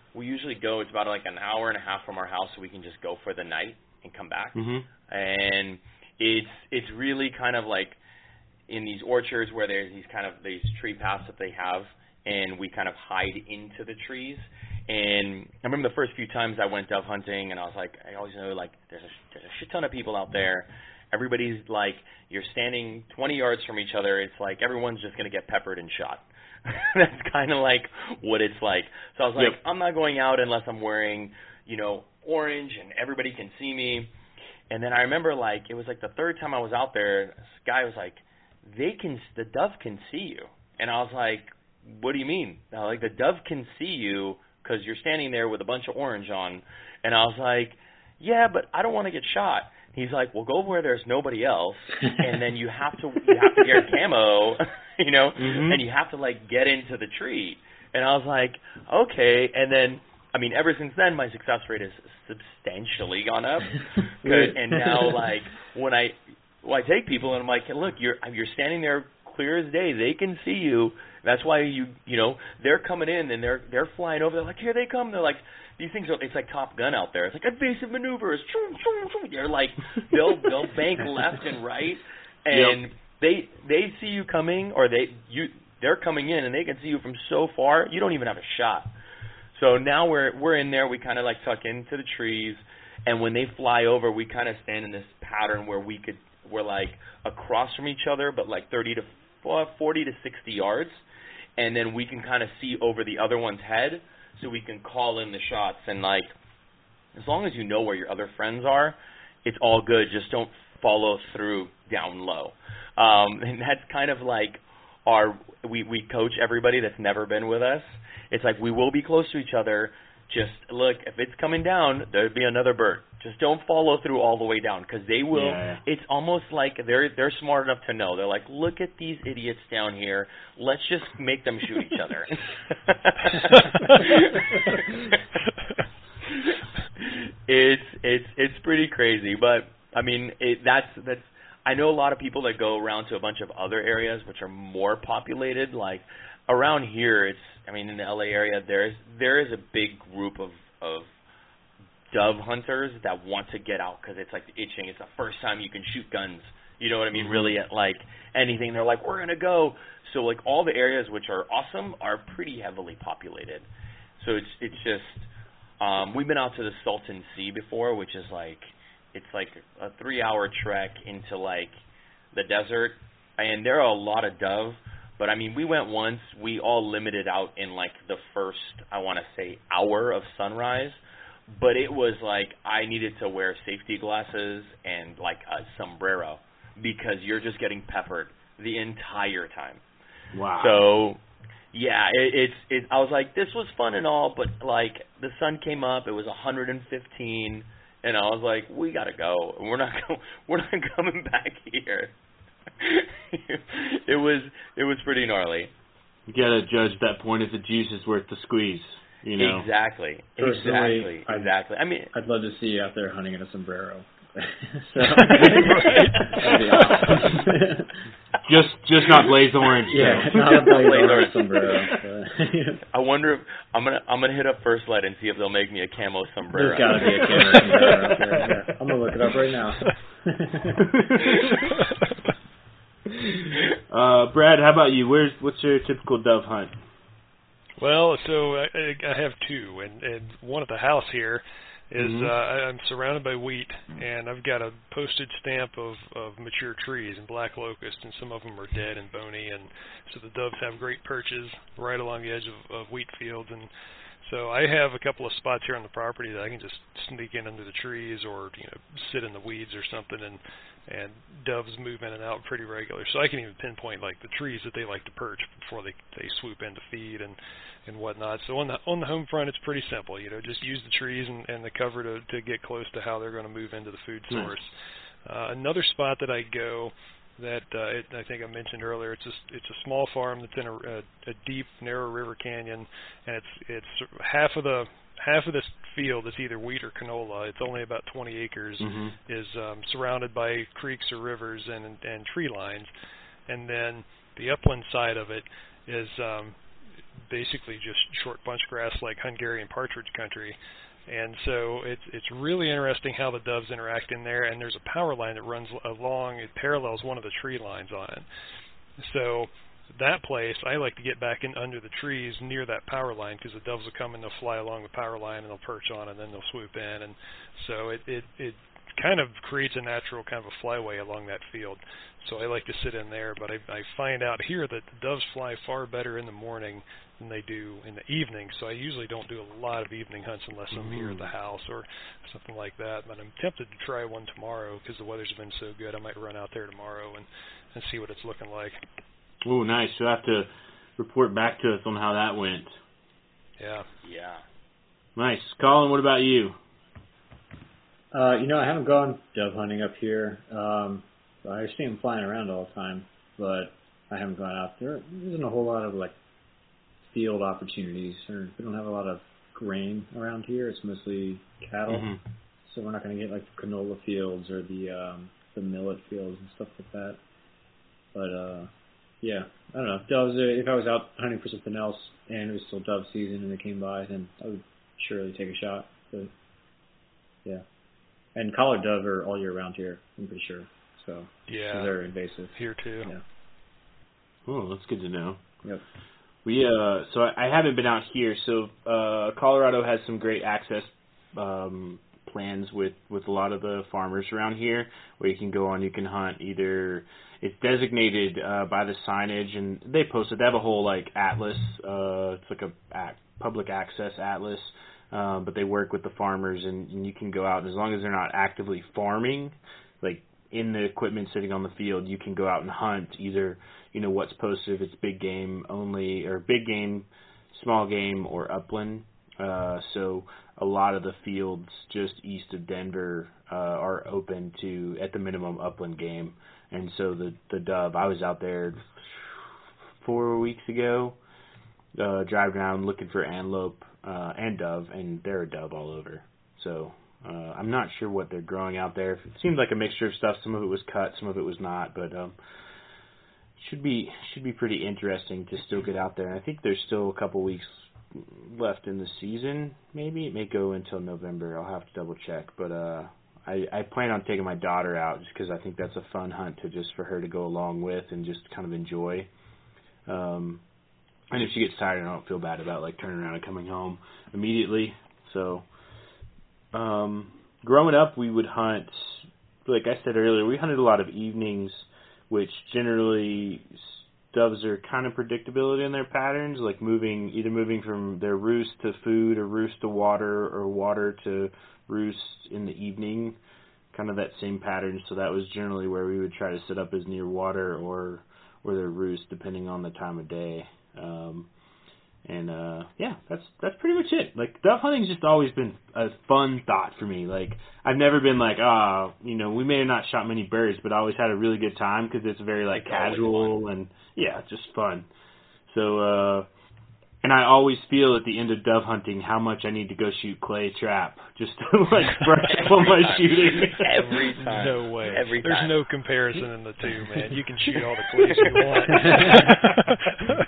like an hour and a half from our house, so we can just go for the night and come back. Mm-hmm. And it's really kind of like in these orchards where there's these tree paths that they have, and we kind of hide into the trees. And I remember the first few times I went dove hunting, and I was like, I always know, like, there's a shit ton of people out there. Everybody's like, you're standing 20 yards from each other. It's like everyone's just going to get peppered and shot. That's kind of like what it's like. So I was like, I'm not going out unless I'm wearing, orange and everybody can see me. And then I remember, like, it was like the third time I was out there, this guy was like, the dove can see you. And I was like, what do you mean? Like, the dove can see you because you're standing there with a bunch of orange on. And I was like, yeah, but I don't want to get shot. He's like, well, go where there's nobody else, and then you have to wear camo, mm-hmm. and you have to, like, get into the tree. And I was like, okay. And then, ever since then, my success rate has substantially gone up. And now, like, when I take people and I'm like, hey, look, you're standing there clear as day. They can see you. That's why they're coming in and they're flying over. They're like, here they come. They're like, these things are, it's like Top Gun out there. It's like evasive maneuvers. They're like, they'll bank left and right, and they see you coming, or they're coming in and they can see you from so far. You don't even have a shot. So now we're in there. We kind of like tuck into the trees, and when they fly over, we kind of stand in this pattern where we're like across from each other, but like 40 to 60 yards, and then we can kind of see over the other one's head. So we can call in the shots, and, like, as long as you know where your other friends are, it's all good. Just don't follow through down low. And that's kind of like we coach everybody that's never been with us. It's like, we will be close to each other. Just look, if it's coming down, there'll be another bird. Just don't follow through all the way down, because they will. Yeah. It's almost like they're smart enough to know. They're like, look at these idiots down here. Let's just make them shoot each other. It's pretty crazy, but that's. I know a lot of people that go around to a bunch of other areas which are more populated. Like around here, in the LA area, there is a big group of dove hunters that want to get out because it's like itching. It's the first time you can shoot guns. You know what I mean? Mm-hmm. Really, at like anything, they're like, we're gonna go. So like all the areas which are awesome are pretty heavily populated. So it's just we've been out to the Salton Sea before, which is like it's like a 3-hour trek into like the desert, and there are a lot of dove. But, we went once. We all limited out in, like, the first, I want to say, hour of sunrise. But it was, like, I needed to wear safety glasses and, like, a sombrero because you're just getting peppered the entire time. Wow. So, yeah, I was like, this was fun and all, but, like, the sun came up. It was 115, and I was like, we got to go. We're not coming back here. It was pretty gnarly. You gotta judge that point if the juice is worth the squeeze, Exactly. Personally, exactly. I'd love to see you out there hunting in a sombrero. just not blaze orange. Yeah, not a blaze orange sombrero. I wonder if I'm gonna hit up First Light and see if they'll make me a camo sombrero. There's gotta be a camo sombrero. Yeah. I'm gonna look it up right now. Brad, how about you? What's your typical dove hunt? Well, so I have two, and one at the house here is I'm surrounded by wheat, and I've got a postage stamp of mature trees and black locust, and some of them are dead and bony, and so the doves have great perches right along the edge of wheat fields, and So I have a couple of spots here on the property that I can just sneak in under the trees or sit in the weeds or something, and doves move in and out pretty regular. So I can even pinpoint like the trees that they like to perch before they swoop in to feed and whatnot. So on the home front, it's pretty simple. Just use the trees and the cover to get close to how they're going to move into the food source. Another spot that I go that I think I mentioned earlier, it's a small farm that's in a deep, narrow river canyon, and it's half of this field is either wheat or canola. It's only about 20 acres, is surrounded by creeks or rivers and tree lines, and then the upland side of it is basically just short bunch grass like Hungarian partridge country. And so it's really interesting how the doves interact in there, and there's a power line that runs along. It parallels one of the tree lines on it. So that place, I like to get back in under the trees near that power line, because the doves will come and they'll fly along the power line and they'll perch on it and then they'll swoop in. And so it kind of creates a natural kind of a flyway along that field. So I like to sit in there, but I find out here that the doves fly far better in the morning than they do in the evening. So I usually don't do a lot of evening hunts unless I'm here at the house or something like that. But I'm tempted to try one tomorrow because the weather's been so good. I might run out there tomorrow and see what it's looking like. Oh, nice. You'll have to report back to us on how that went. Yeah. Nice. Colin, what about you? I haven't gone dove hunting up here. I see them flying around all the time, but I haven't gone out there. There isn't a whole lot of field opportunities. We don't have a lot of grain around here. It's mostly cattle, so we're not going to get the canola fields or the millet fields and stuff like that. But yeah, I don't know. Doves. If I was out hunting for something else and it was still dove season and they came by, then I would surely take a shot. But yeah, and collared dove are all year round here, I'm pretty sure. So yeah, they're invasive here too. Yeah. Oh, that's good to know. Yep. So I haven't been out here. So Colorado has some great access plans with a lot of the farmers around here, where you can go on. You can hunt either. It's designated by the signage, and they post it. They have a whole atlas. It's like a public access atlas, but they work with the farmers, and you can go out. And as long as they're not actively farming, in the equipment sitting on the field, you can go out and hunt either, what's posted, if it's big game only, or big game, small game, or upland. So a lot of the fields just east of Denver are open to, at the minimum, upland game. And so the dove, I was out there 4 weeks ago, driving around looking for antelope and dove, and there are dove all over. So I'm not sure what they're growing out there. It seemed like a mixture of stuff. Some of it was cut, some of it was not, but should be pretty interesting to still get out there. And I think there's still a couple weeks left in the season. Maybe it may go until November. I'll have to double check, but I plan on taking my daughter out just because I think that's a fun hunt for her to go along with and just kind of enjoy. And if she gets tired, I don't feel bad about turning around and coming home immediately. So. Growing up, we would hunt, like I said earlier, we hunted a lot of evenings, which generally doves are kind of predictability in their patterns, either moving from their roost to food or roost to water or water to roost in the evening, kind of that same pattern. So that was generally where we would try to set up as near water or their roost, depending on the time of day. That's pretty much it. Dove hunting's just always been a fun thought for me. I've never been we may have not shot many birds, but I always had a really good time because it's very casual and just fun. So, and I always feel at the end of dove hunting how much I need to go shoot clay trap just to brush up on my shooting. Every time. No way. Every There's time. no comparison in the two, man. You can shoot all the clays you want.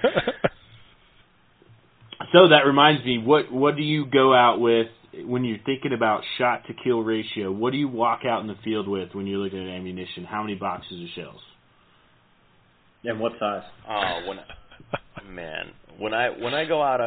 So that reminds me, what do you go out with when you're thinking about shot to kill ratio? What do you walk out in the field with when you're looking at ammunition? How many boxes of shells? And what size? Oh, when I go out,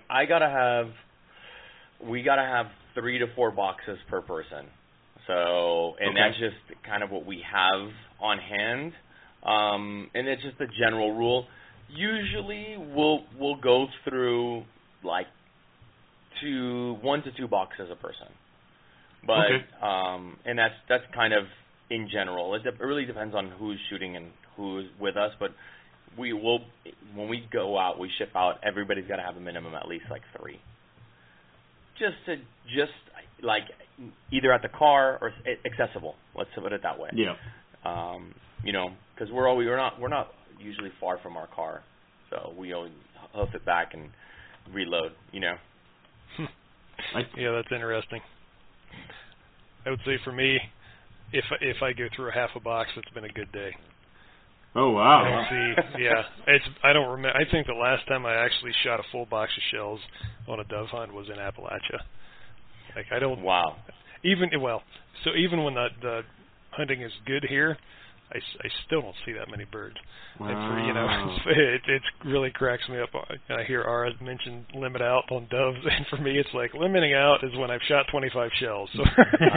we gotta have 3 to 4 boxes per person. So, and that's just kind of what we have on hand. And it's just a general rule. Usually we'll go through to 1 to 2 boxes a person. But and that's kind of in general. It really depends on who's shooting and who's with us. But when we go out, we ship out. Everybody's got to have a minimum at least like 3, just like either at the car or accessible. Let's put it that way. Yeah. Because we're not usually far from our car, so we always hoof it back and reload. Yeah, that's interesting. I would say for me, if I go through a half a box, it's been a good day. Oh wow! I don't remember. I think the last time I actually shot a full box of shells on a dove hunt was in Appalachia. Like I don't. Wow. Even when the hunting is good here, I still don't see that many birds. Wow. It really cracks me up. I hear Ara mention limit out on doves, and for me, it's like limiting out is when I've shot 25 shells. So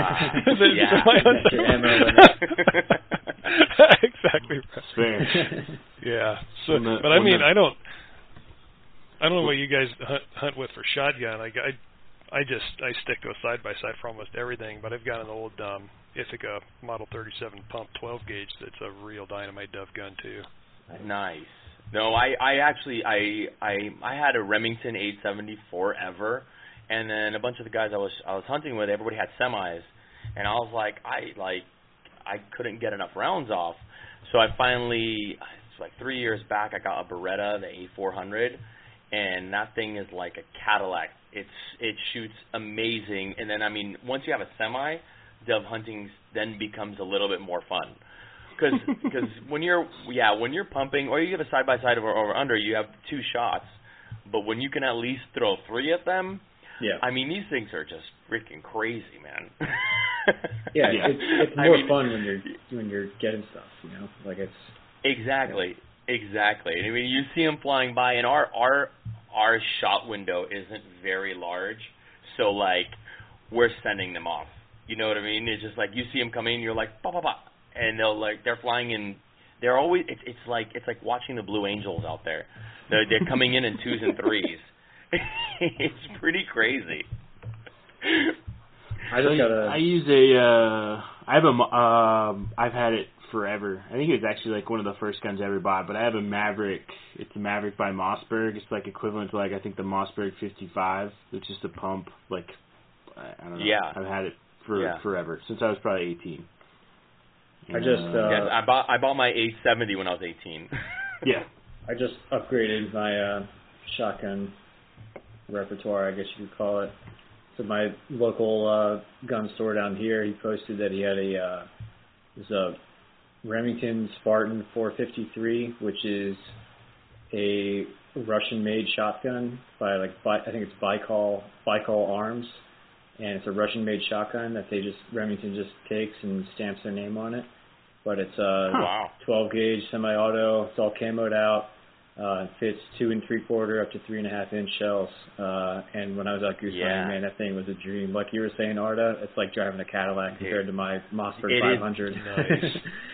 exactly right. Fair. Yeah. So, but I mean, I don't know what you guys hunt with for shotgun. I stick to a side-by-side for almost everything, but I've got an old Ithaca Model 37 pump 12 gauge that's a real dynamite dove gun too. Nice. No, I actually had a Remington 870 forever, and then a bunch of the guys I was hunting with, everybody had semis, and I was like I couldn't get enough rounds off, so I finally, it's like 3 years back, I got a Beretta, the A400, and that thing is like a Cadillac. It shoots amazing, and then I mean once you have a semi, dove hunting then becomes a little bit more fun. Because when you're pumping, or you have a side-by-side or under, you have 2 shots. But when you can at least throw 3 at them, I mean, these things are just freaking crazy, man. It's more fun when you're getting stuff, like it's... Exactly. I mean, you see them flying by, and our shot window isn't very large, so, like, we're sending them off. You know what I mean? It's just like, you see them come in, you're like, ba ba ba. And they're flying in. They're always. It's like watching the Blue Angels out there. They're coming in 2s and 3s. It's pretty crazy. I've had it forever. I think it was actually like one of the first guns I ever bought. But I have a Maverick. It's a Maverick by Mossberg. It's like equivalent to like I think the Mossberg 55. It's just a pump. Like I don't know. Yeah. I've had it forever since I was probably 18. I bought my 870 when I was 18. Yeah. I just upgraded my shotgun repertoire, I guess you could call it. So my local gun store down here, he posted that he had a Remington Spartan 453, which is a Russian-made shotgun by I think it's Baikal Arms, and it's a Russian-made shotgun that Remington just takes and stamps their name on it. But it's 12 gauge semi-auto. It's all camoed out. It fits 2 3/4 up to 3.5 inch shells. And when I was out goose hunting, man, that thing was a dream. Like you were saying, Arda, it's like driving a Cadillac compared to my Mossberg 500. Nice.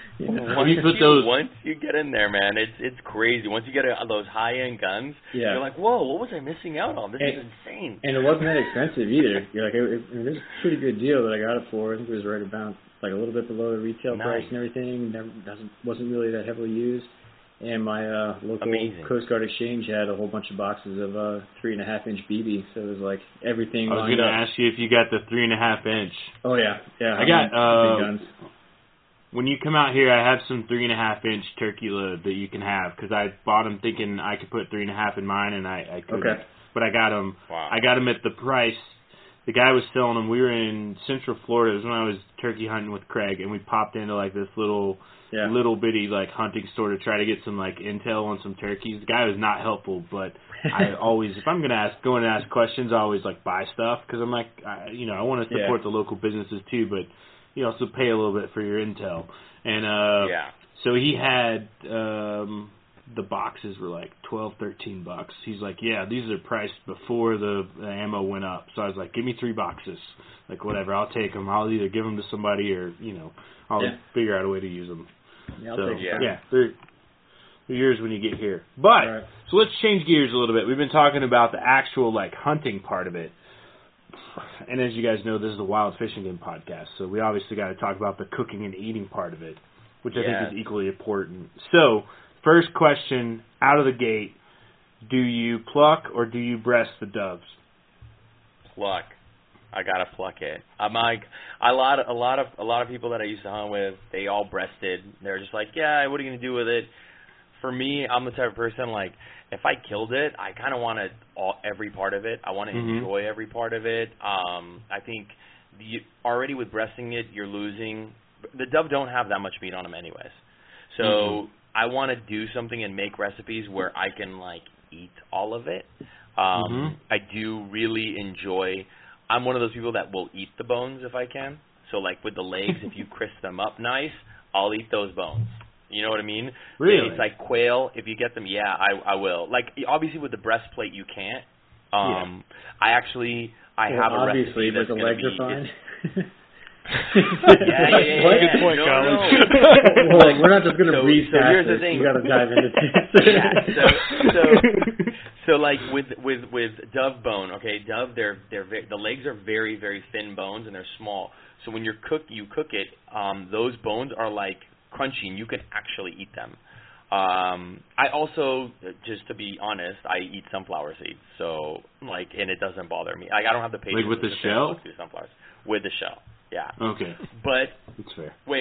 Once you get in there, man, it's crazy. Once you get those high-end guns, you're like, whoa, what was I missing out on? This is insane. And it wasn't that expensive either. You're like, it was a pretty good deal that I got it for. I think it was right about like a little bit below the retail price and everything. Wasn't really that heavily used. And my local Coast Guard Exchange had a whole bunch of boxes of 3.5 inch BB, so it was like everything. I was going to ask you if you got the 3.5 inch. Oh yeah. I got guns. When you come out here, I have some 3.5 inch turkey load that you can have because I bought them thinking I could put 3.5 in mine, and I couldn't. Okay. But I got them. Wow. I got them at the price. The guy was selling them. We were in Central Florida. It was when I was turkey hunting with Craig, and we popped into like this little bitty like hunting store to try to get some like intel on some turkeys. The guy was not helpful, but I always, if I'm gonna go and ask questions, I always like buy stuff because I'm like, I want to support the local businesses too, but you also pay a little bit for your intel. And so he had the boxes were like $12-13. He's like, yeah, these are priced before the ammo went up. So I was like, give me 3 boxes, like whatever, I'll take them. I'll either give them to somebody or I'll figure out a way to use them. Yeah, I'll take them. They're yours when you get here. But so let's change gears a little bit. We've been talking about the actual like hunting part of it. and as you guys know, this is a Wild Fishing Game podcast, so we obviously got to talk about the cooking and eating part of it, which I think is equally important. So, first question out of the gate: do you pluck or do you breast the doves? Pluck. I gotta pluck it. I'm like a lot of people that I used to hunt with. They all breasted. They're just like, yeah, what are you gonna do with it? For me, I'm the type of person like if I killed it, I kind of want every part of it. I want to enjoy every part of it. I think already with breasting it, you're losing. The dove don't have that much meat on them anyways. So I want to do something and make recipes where I can like eat all of it. I do really enjoy. I'm one of those people that will eat the bones if I can. So, like, with the legs, if you crisp them up nice, I'll eat those bones. You know what I mean? Really? It's like quail. If you get them, I will. Like, obviously, with the breastplate, you can't. I have a recipe that's but the legs are fine. Yeah. Good point, Colin. Well, we're not just going to read so here's the thing. We got to dive into this. So like with dove bone, okay, dove the legs are very, very thin bones and they're small. So when you cook it, those bones are like crunchy and you can actually eat them. I also, just to be honest, I eat sunflower seeds. So like, and it doesn't bother me. Like I don't have the patience. Like with the shell? To do sunflowers with the shell. Yeah. Okay. But that's fair. Wait.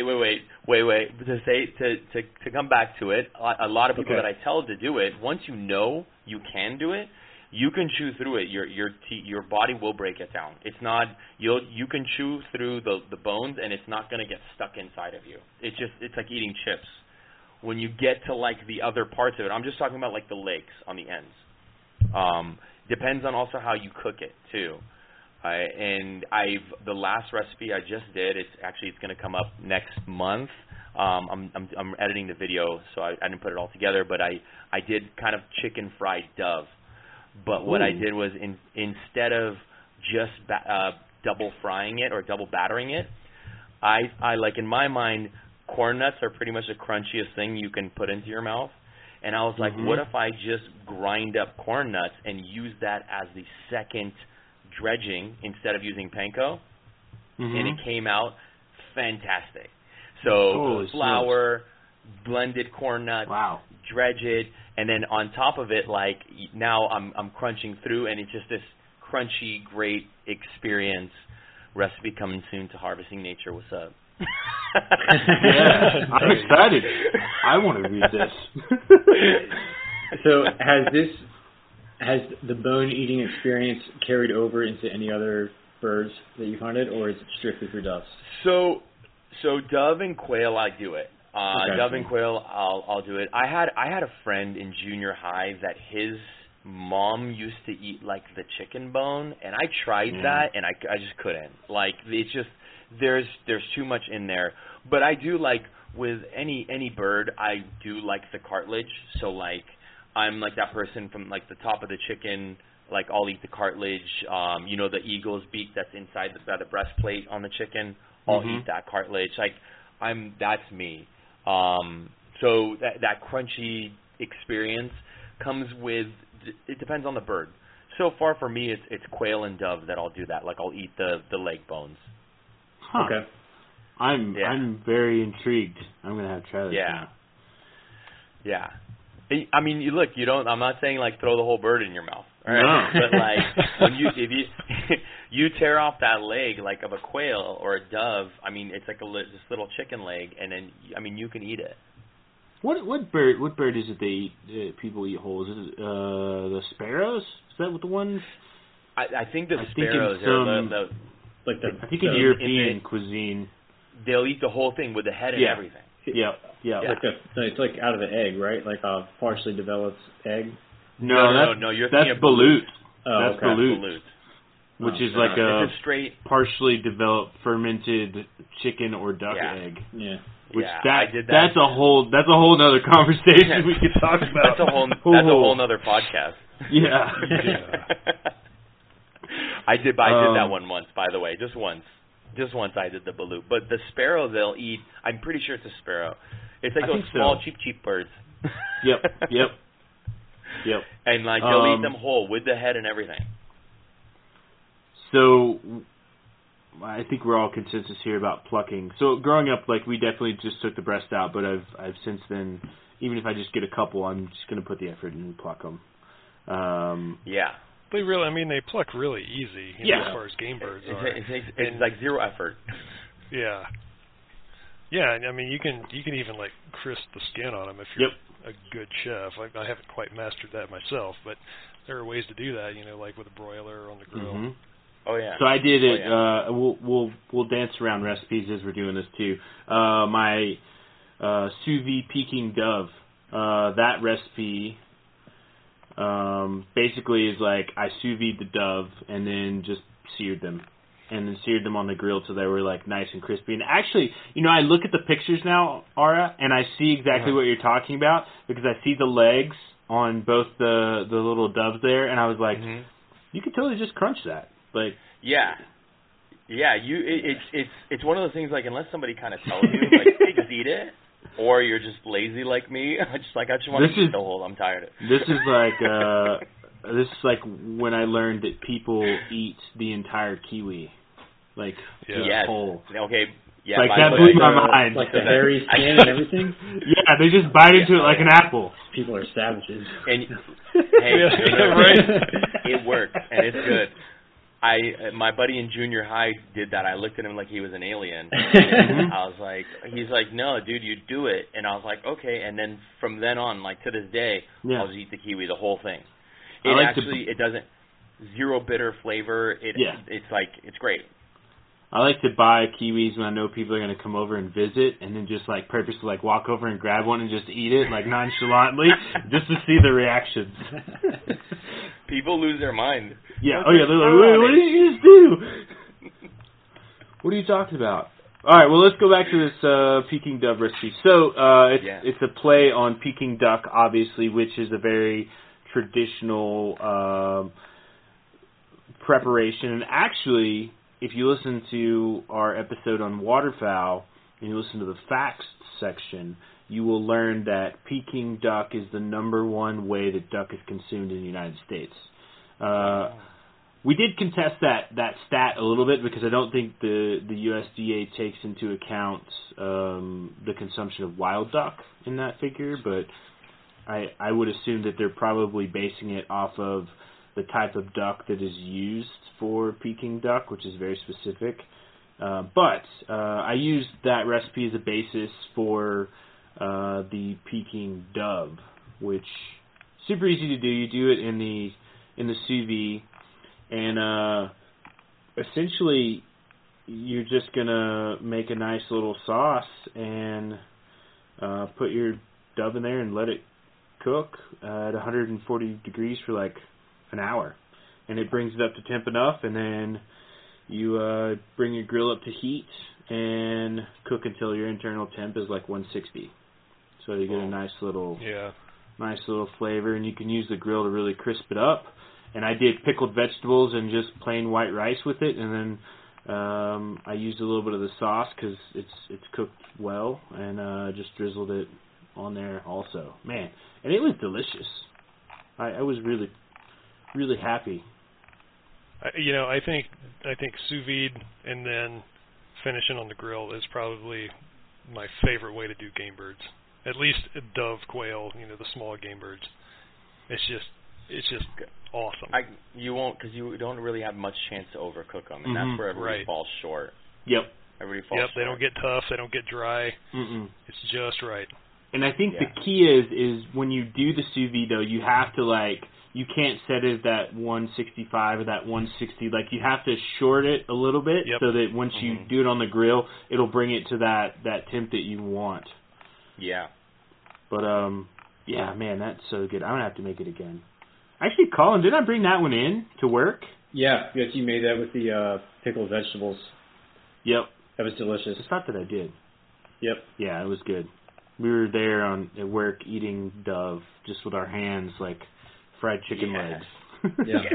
To come back to it, a lot of people that I tell to do it, once you know you can do it, you can chew through it. Your body will break it down. It's not you can chew through the bones and it's not going to get stuck inside of you. It's like eating chips. When you get to like the other parts of it, I'm just talking about like the legs on the ends. Depends on also how you cook it too. The last recipe I just did, it's going to come up next month. I'm editing the video, so I didn't put it all together, but I did kind of chicken fried dove. But what I did was instead of just double frying it or double battering it, I like in my mind, corn nuts are pretty much the crunchiest thing you can put into your mouth. And I was like, what if I just grind up corn nuts and use that as the second dredging instead of using panko, and it came out fantastic. So flour, blended corn nuts, dredge it, and then on top of it, like now I'm crunching through, and it's just this crunchy, great experience. Recipe coming soon to Harvesting Nature. What's up? Yeah, I'm excited. I want to read this. So has the bone eating experience carried over into any other birds that you've hunted, or is it strictly for doves? So dove and quail, I do it. Dove and quail, I'll do it. I had a friend in junior high that his mom used to eat like the chicken bone, and I tried that, and I just couldn't. Like it's just there's too much in there. But I do like with any bird, I do like the cartilage. So like. I'm like that person from like the top of the chicken, like I'll eat the cartilage. The eagle's beak that's inside the breastplate on the chicken. I'll eat that cartilage. Like that's me. So that crunchy experience comes with. It depends on the bird. So far for me, it's quail and dove that I'll do that. Like I'll eat the leg bones. Huh. Okay. I'm very intrigued. I'm gonna have to try this. Yeah. I mean, I'm not saying like throw the whole bird in your mouth, all right? No. But like if you tear off that leg like of a quail or a dove, I mean, it's like this little chicken leg, and then you can eat it. What bird is it they eat? People eat whole? Is it the sparrows? Is that what the ones? I think the sparrows are I think in European cuisine they'll eat the whole thing with the head and everything. Yeah. It's like out of the egg, right? Like a partially developed egg. No. That's balut. Oh, that's balut. Which is like a straight partially developed fermented chicken or duck egg. Yeah. Which that's a whole nother conversation we could talk about. That's a whole nother podcast. Yeah. I did that one once, by the way, just once. Just once I did the balut. But the sparrow they'll eat, I'm pretty sure it's a sparrow. It's like those small, cheap birds. Yep. And like they'll eat them whole with the head and everything. So I think we're all consensus here about plucking. So growing up, like, we definitely just took the breast out, but I've since then, even if I just get a couple, I'm just going to put the effort in and pluck them. Yeah. They really, I mean, they pluck really easy, you know, as far as game birds are. It's like zero effort. Yeah. Yeah, I mean, you can even, like, crisp the skin on them if you're a good chef. I haven't quite mastered that myself, but there are ways to do that, you know, like with a broiler or on the grill. Mm-hmm. Oh yeah. So I did it. We'll dance around recipes as we're doing this too. My sous vide Peking dove. That recipe basically is like I sous vide the dove and then just seared them, and then seared them on the grill till they were like nice and crispy. And actually, you know, I look at the pictures now, Ara, and I see exactly what you're talking about because I see the legs on both the little doves there, and I was like, you could totally just crunch that. Like, yeah, it's one of those things, like, unless somebody kind of tells you, like, pigs eat it, or you're just lazy like me, I just want to eat the whole. I'm tired of it. This is like when I learned that people eat the entire kiwi, like whole. Okay. Yeah, like that blew my mind. Like the hairy skin and everything? Yeah, they just bite into it like an apple. People are savages. And hey, it works, and it's good. My buddy in junior high did that. I looked at him like he was an alien. And I was like, he's like, no, dude, you do it. And I was like, okay. And then from then on, like to this day, I'll just eat the kiwi, the whole thing. It doesn't, zero bitter flavor. It's like, it's great. I like to buy kiwis when I know people are going to come over and visit, and then just like purposely like walk over and grab one and just eat it like nonchalantly, just to see the reactions. People lose their mind. Yeah. Oh yeah. They're like, wait, what did you just do? What are you talking about? All right. Well, let's go back to this Peking dove recipe. So it's a play on Peking duck, obviously, which is a very traditional preparation, and actually, if you listen to our episode on waterfowl and you listen to the facts section, you will learn that Peking duck is the #1 way that duck is consumed in the United States. We did contest that stat a little bit because I don't think the USDA takes into account the consumption of wild duck in that figure, but I would assume that they're probably basing it off of the type of duck that is used for Peking duck, which is very specific. But I used that recipe as a basis for the Peking dove, which super easy to do. You do it in the sous vide, and essentially you're just gonna make a nice little sauce and put your dove in there and let it cook at 140 degrees for like an hour, and it brings it up to temp enough, and then you bring your grill up to heat and cook until your internal temp is like 160. So you get a nice little flavor, and you can use the grill to really crisp it up. And I did pickled vegetables and just plain white rice with it, and then I used a little bit of the sauce because it's cooked well, and just drizzled it on there also. Man, and it was delicious. I was really happy. I think sous vide and then finishing on the grill is probably my favorite way to do game birds. At least dove, quail, the small game birds. It's just awesome. You won't, because you don't really have much chance to overcook them, and that's where everybody falls short. Yep. Everybody falls short. They don't get tough. They don't get dry. It's just right. And I think the key is when you do the sous vide, though, you have to you can't set it at that 165 or that 160. Like, you have to short it a little bit so that once you do it on the grill, it'll bring it to that temp that you want. Yeah. But, yeah, man, that's so good. I'm going to have to make it again. Actually, Colin, didn't I bring that one in to work? Yeah, yes, you made that with the pickled vegetables. Yep. That was delicious. I thought that I did. Yep. Yeah, it was good. We were there at work eating dove just with our hands, like fried chicken legs. Yes.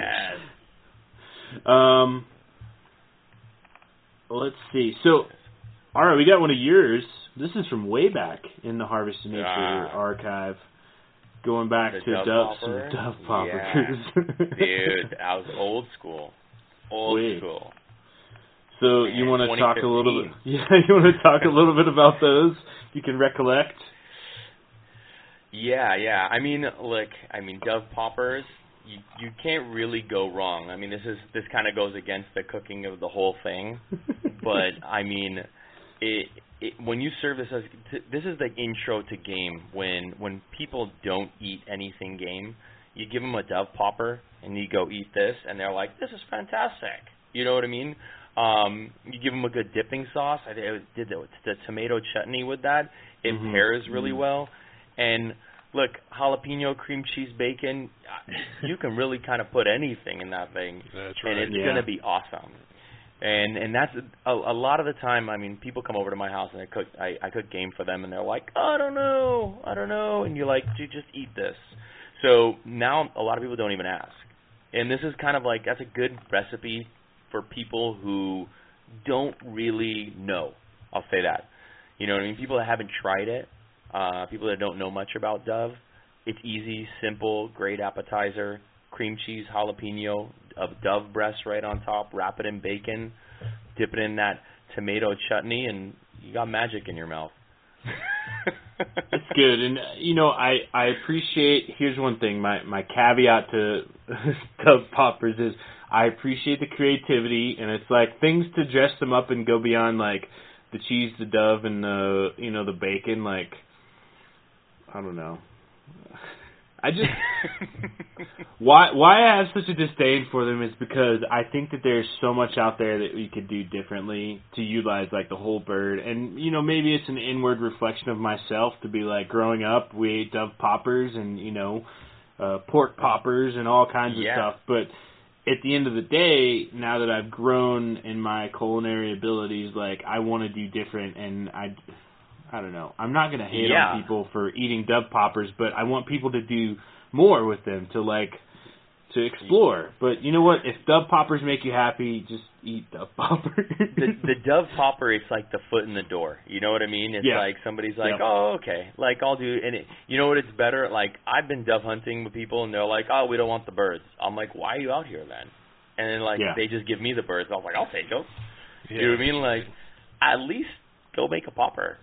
Let's see. So, all right, we got one of yours. This is from way back in the Harvest of Nature archive, going back to some dove poppers. Yeah. Dude, I was old school. Old school. So you want to talk a little bit? Yeah, you want to talk a little bit about those? You can recollect. Yeah. I mean, look, Dove poppers. You can't really go wrong. I mean, this kind of goes against the cooking of the whole thing, but I mean, when you serve this this is the intro to game. When people don't eat anything game, you give them a Dove popper and you go eat this, and they're like, "This is fantastic." You know what I mean? You give them a good dipping sauce. I did the tomato chutney with that. It pairs really well, and look, jalapeno, cream cheese, bacon, you can really kind of put anything in that thing. That's right. And it's going to be awesome. And that's a lot of the time, I mean, people come over to my house and I cook game for them and they're like, I don't know. And you're like, dude, just eat this. So now a lot of people don't even ask. And this is kind of like, that's a good recipe for people who don't really know. I'll say that. You know what I mean? People that haven't tried it. People that don't know much about Dove, it's easy, simple, great appetizer, cream cheese, jalapeno, a Dove breast right on top, wrap it in bacon, dip it in that tomato chutney, and you got magic in your mouth. It's good, and you know, I appreciate, here's one thing, my caveat to Dove poppers is I appreciate the creativity, and it's like things to dress them up and go beyond like the cheese, the Dove, and the, you know, the bacon, like, I don't know. I just why I have such a disdain for them is because I think that there's so much out there that we could do differently to utilize like the whole bird. And you know, maybe it's an inward reflection of myself to be like, growing up we ate Dove poppers and, you know, pork poppers and all kinds of stuff. But at the end of the day, now that I've grown in my culinary abilities, like I want to do different, and I don't know. I'm not going to hate on people for eating Dove poppers, but I want people to do more with them, to explore. But you know what? If Dove poppers make you happy, just eat Dove poppers. the Dove popper, it's like the foot in the door. You know what I mean? It's like somebody's like, oh, okay. Like, I'll do, and you know what? It's better. Like, I've been dove hunting with people, and they're like, oh, we don't want the birds. I'm like, why are you out here then? And then, like, they just give me the birds. I was like, I'll take them. You know what I mean? Like, at least go make a popper.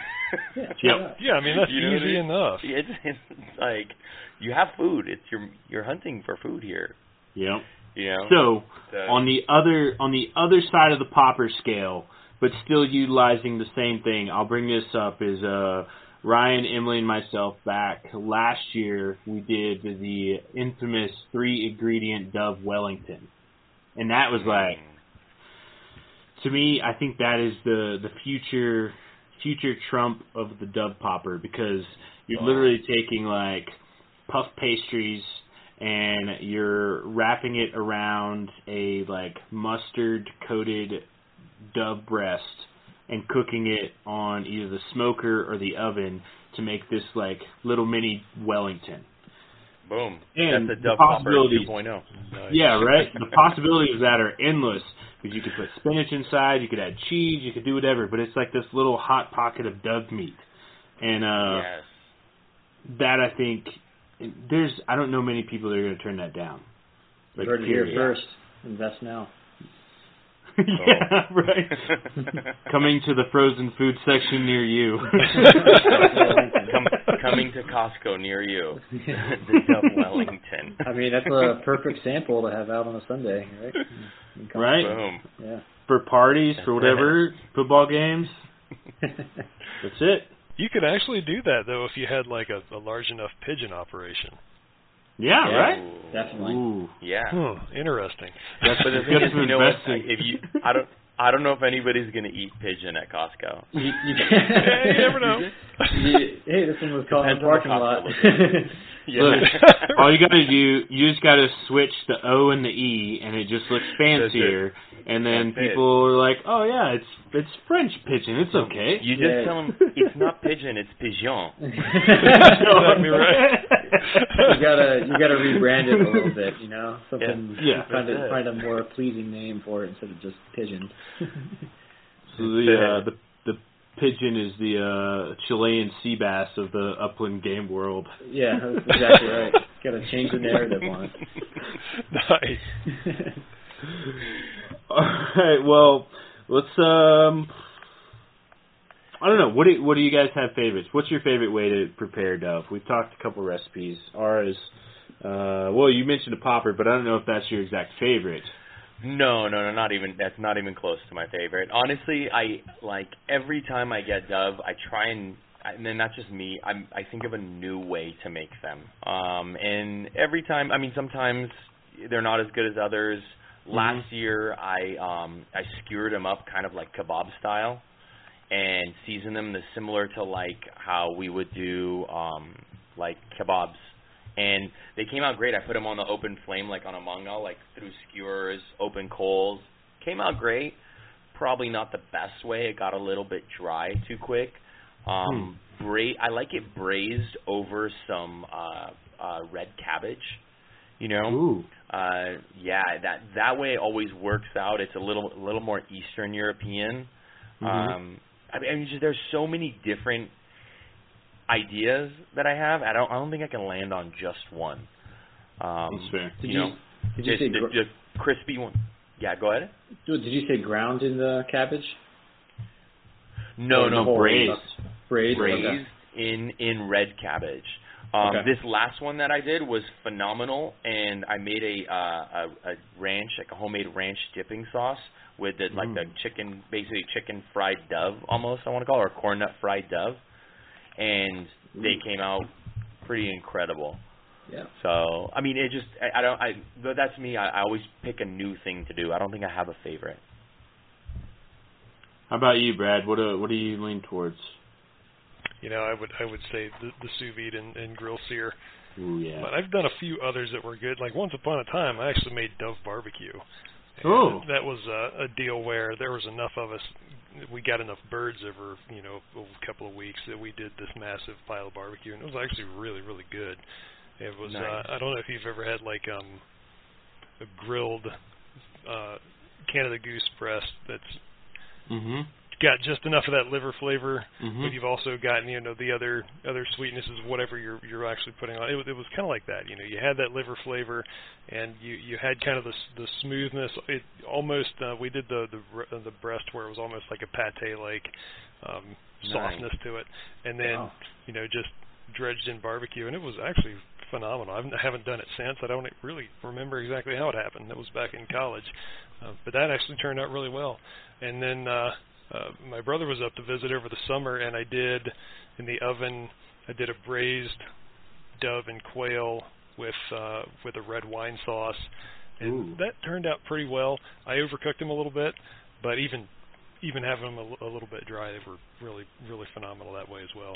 Yeah, I mean, that's easy enough. It's like, you have food. It's you're hunting for food here. Yep. You know? So on the other side of the popper scale, but still utilizing the same thing, I'll bring this up, is Ryan, Emily, and myself back last year we did the infamous 3-ingredient Dove Wellington. And that was like, to me, I think that is the future trump of the Dove popper, because you're literally taking like puff pastries and you're wrapping it around a like mustard coated Dove breast and cooking it on either the smoker or the oven to make this like little mini Wellington. Boom. And that's a Dove popper 2.0. Nice. Yeah, right? The possibilities of that are endless. Because you could put spinach inside, you could add cheese, you could do whatever, but it's like this little hot pocket of Dove meat. And that, I think, I don't know many people that are going to turn that down. Like, you heard it here first. Invest now. Yeah, right. Coming to the frozen food section near you. Coming to Costco near you. The Dove Wellington. I mean, that's a perfect sample to have out on a Sunday, right? Right? Boom. Yeah. For parties, for whatever, football games. That's it. You could actually do that, though, if you had like a large enough pigeon operation. Yeah, right? Definitely. Ooh. Yeah. Interesting. But the thing is, you know what? I don't know if anybody's going to eat pigeon at Costco. You never know. Hey, this one was caught in the parking lot. Look, all you got to do, you just got to switch the O and the E, and it just looks fancier. And then people are like, "Oh yeah, it's French pigeon. It's okay." You just tell them it's not pigeon, it's pigeon. That'd be right. You gotta rebrand it a little bit, you know, something. Find a more pleasing name for it instead of just pigeon. So the pigeon is the Chilean sea bass of the upland game world. Yeah, that's exactly right. Got to change the narrative on it. Nice. All right. Well, let's. I don't know. What do you guys have favorites? What's your favorite way to prepare dove? We've talked a couple recipes. Ours. Well, you mentioned a popper, but I don't know if that's your exact favorite. No, not even. That's not even close to my favorite. Honestly, I like every time I get dove, I try and then not just me. I think of a new way to make them. And every time, I mean, sometimes they're not as good as others. Last year, I skewered them up kind of like kebab style, and seasoned them similar to like how we would do like kebabs. And they came out great. I put them on the open flame, like on a mangal, like through skewers, open coals. Came out great. Probably not the best way. It got a little bit dry too quick. I like it braised over some red cabbage. You know, Ooh. Yeah, that way it always works out. It's a little more Eastern European. I mean, there's so many different ideas that I have. I don't think I can land on just one. That's fair. Did you say just crispy one? Yeah, go ahead. Did you say ground in the cabbage? No, braised. Braised Okay. in red cabbage. This last one that I did was phenomenal, and I made a ranch, like a homemade ranch dipping sauce with the chicken, basically chicken fried dove, almost I want to call it, or corn nut fried dove, and they came out pretty incredible. Yeah. So I mean, that's me. I always pick a new thing to do. I don't think I have a favorite. How about you, Brad? What do you lean towards? You know, I would say the sous vide and grill sear. Ooh, yeah. But I've done a few others that were good. Like once upon a time, I actually made Dove barbecue. Oh. That was a deal where there was enough of us. We got enough birds over a couple of weeks that we did this massive pile of barbecue, and it was actually really, really good. It was. Nice. I don't know if you've ever had like a grilled Canada goose breast that's got just enough of that liver flavor, but you've also gotten the other sweetnesses, whatever you're actually putting on. It was kind of like that. You know, you had that liver flavor, and you had kind of the smoothness. It almost we did the breast where it was almost like a pate like softness to it, and then just dredged in barbecue, and it was actually phenomenal. I haven't done it since. I don't really remember exactly how it happened. That was back in college, but that actually turned out really well. And then my brother was up to visit over the summer, and I did in the oven. I did a braised dove and quail with a red wine sauce, and that turned out pretty well. I overcooked them a little bit, but even having them a little bit dry, they were really, really phenomenal that way as well.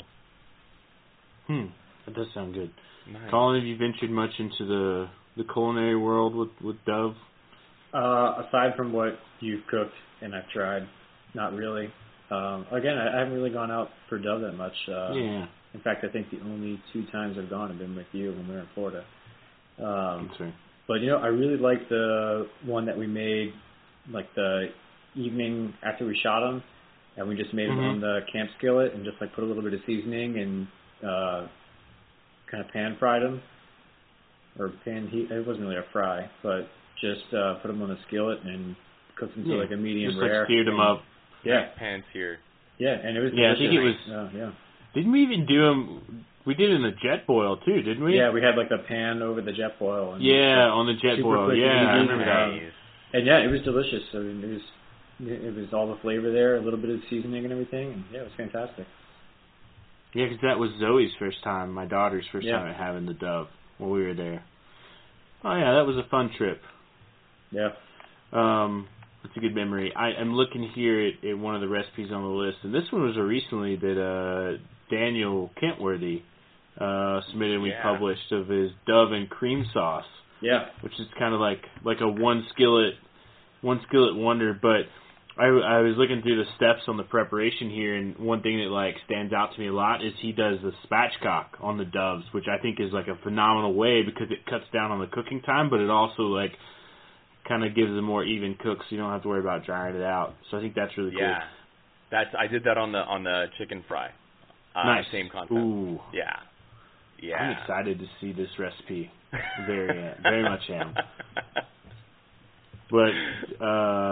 That does sound good. Nice. Colin, have you ventured much into the culinary world with dove? Aside from what you've cooked and I've tried, not really. Again, I haven't really gone out for dove that much. Yeah. In fact, I think the only 2 times I've gone have been with you when we were in Florida. But I really like the one that we made, like the evening after we shot them, and we just made them on the camp skillet and just like put a little bit of seasoning and kind of pan fried them, or pan heat. It wasn't really a fry, but just put them on the skillet and cooked them to like a medium just rare. Just like seared them up. Yeah. Pan seared. Yeah, and it was delicious. I think it was. Didn't we even do them? We did it in a jet boil too, didn't we? Yeah, we had like the pan over the jet boil. And on the jet boil. Yeah, I remember that. And it was delicious. I mean, it was all the flavor there, a little bit of seasoning and everything, and it was fantastic. Yeah, because that was Zoe's first time, my daughter's first time at having the dove when we were there. Oh yeah, that was a fun trip. Yeah. That's a good memory. I'm looking here at one of the recipes on the list, and this one was recently that Daniel Kentworthy submitted and we published of his dove and cream sauce. Yeah. Which is kind of like a one skillet wonder, but I was looking through the steps on the preparation here, and one thing that stands out to me a lot is he does the spatchcock on the doves, which I think is like a phenomenal way because it cuts down on the cooking time, but it also kind of gives a more even cook, so you don't have to worry about drying it out. So I think that's really cool. Yeah, I did that on the chicken fry. Nice. Same concept. Ooh. Yeah. I'm excited to see this recipe. Very much am. But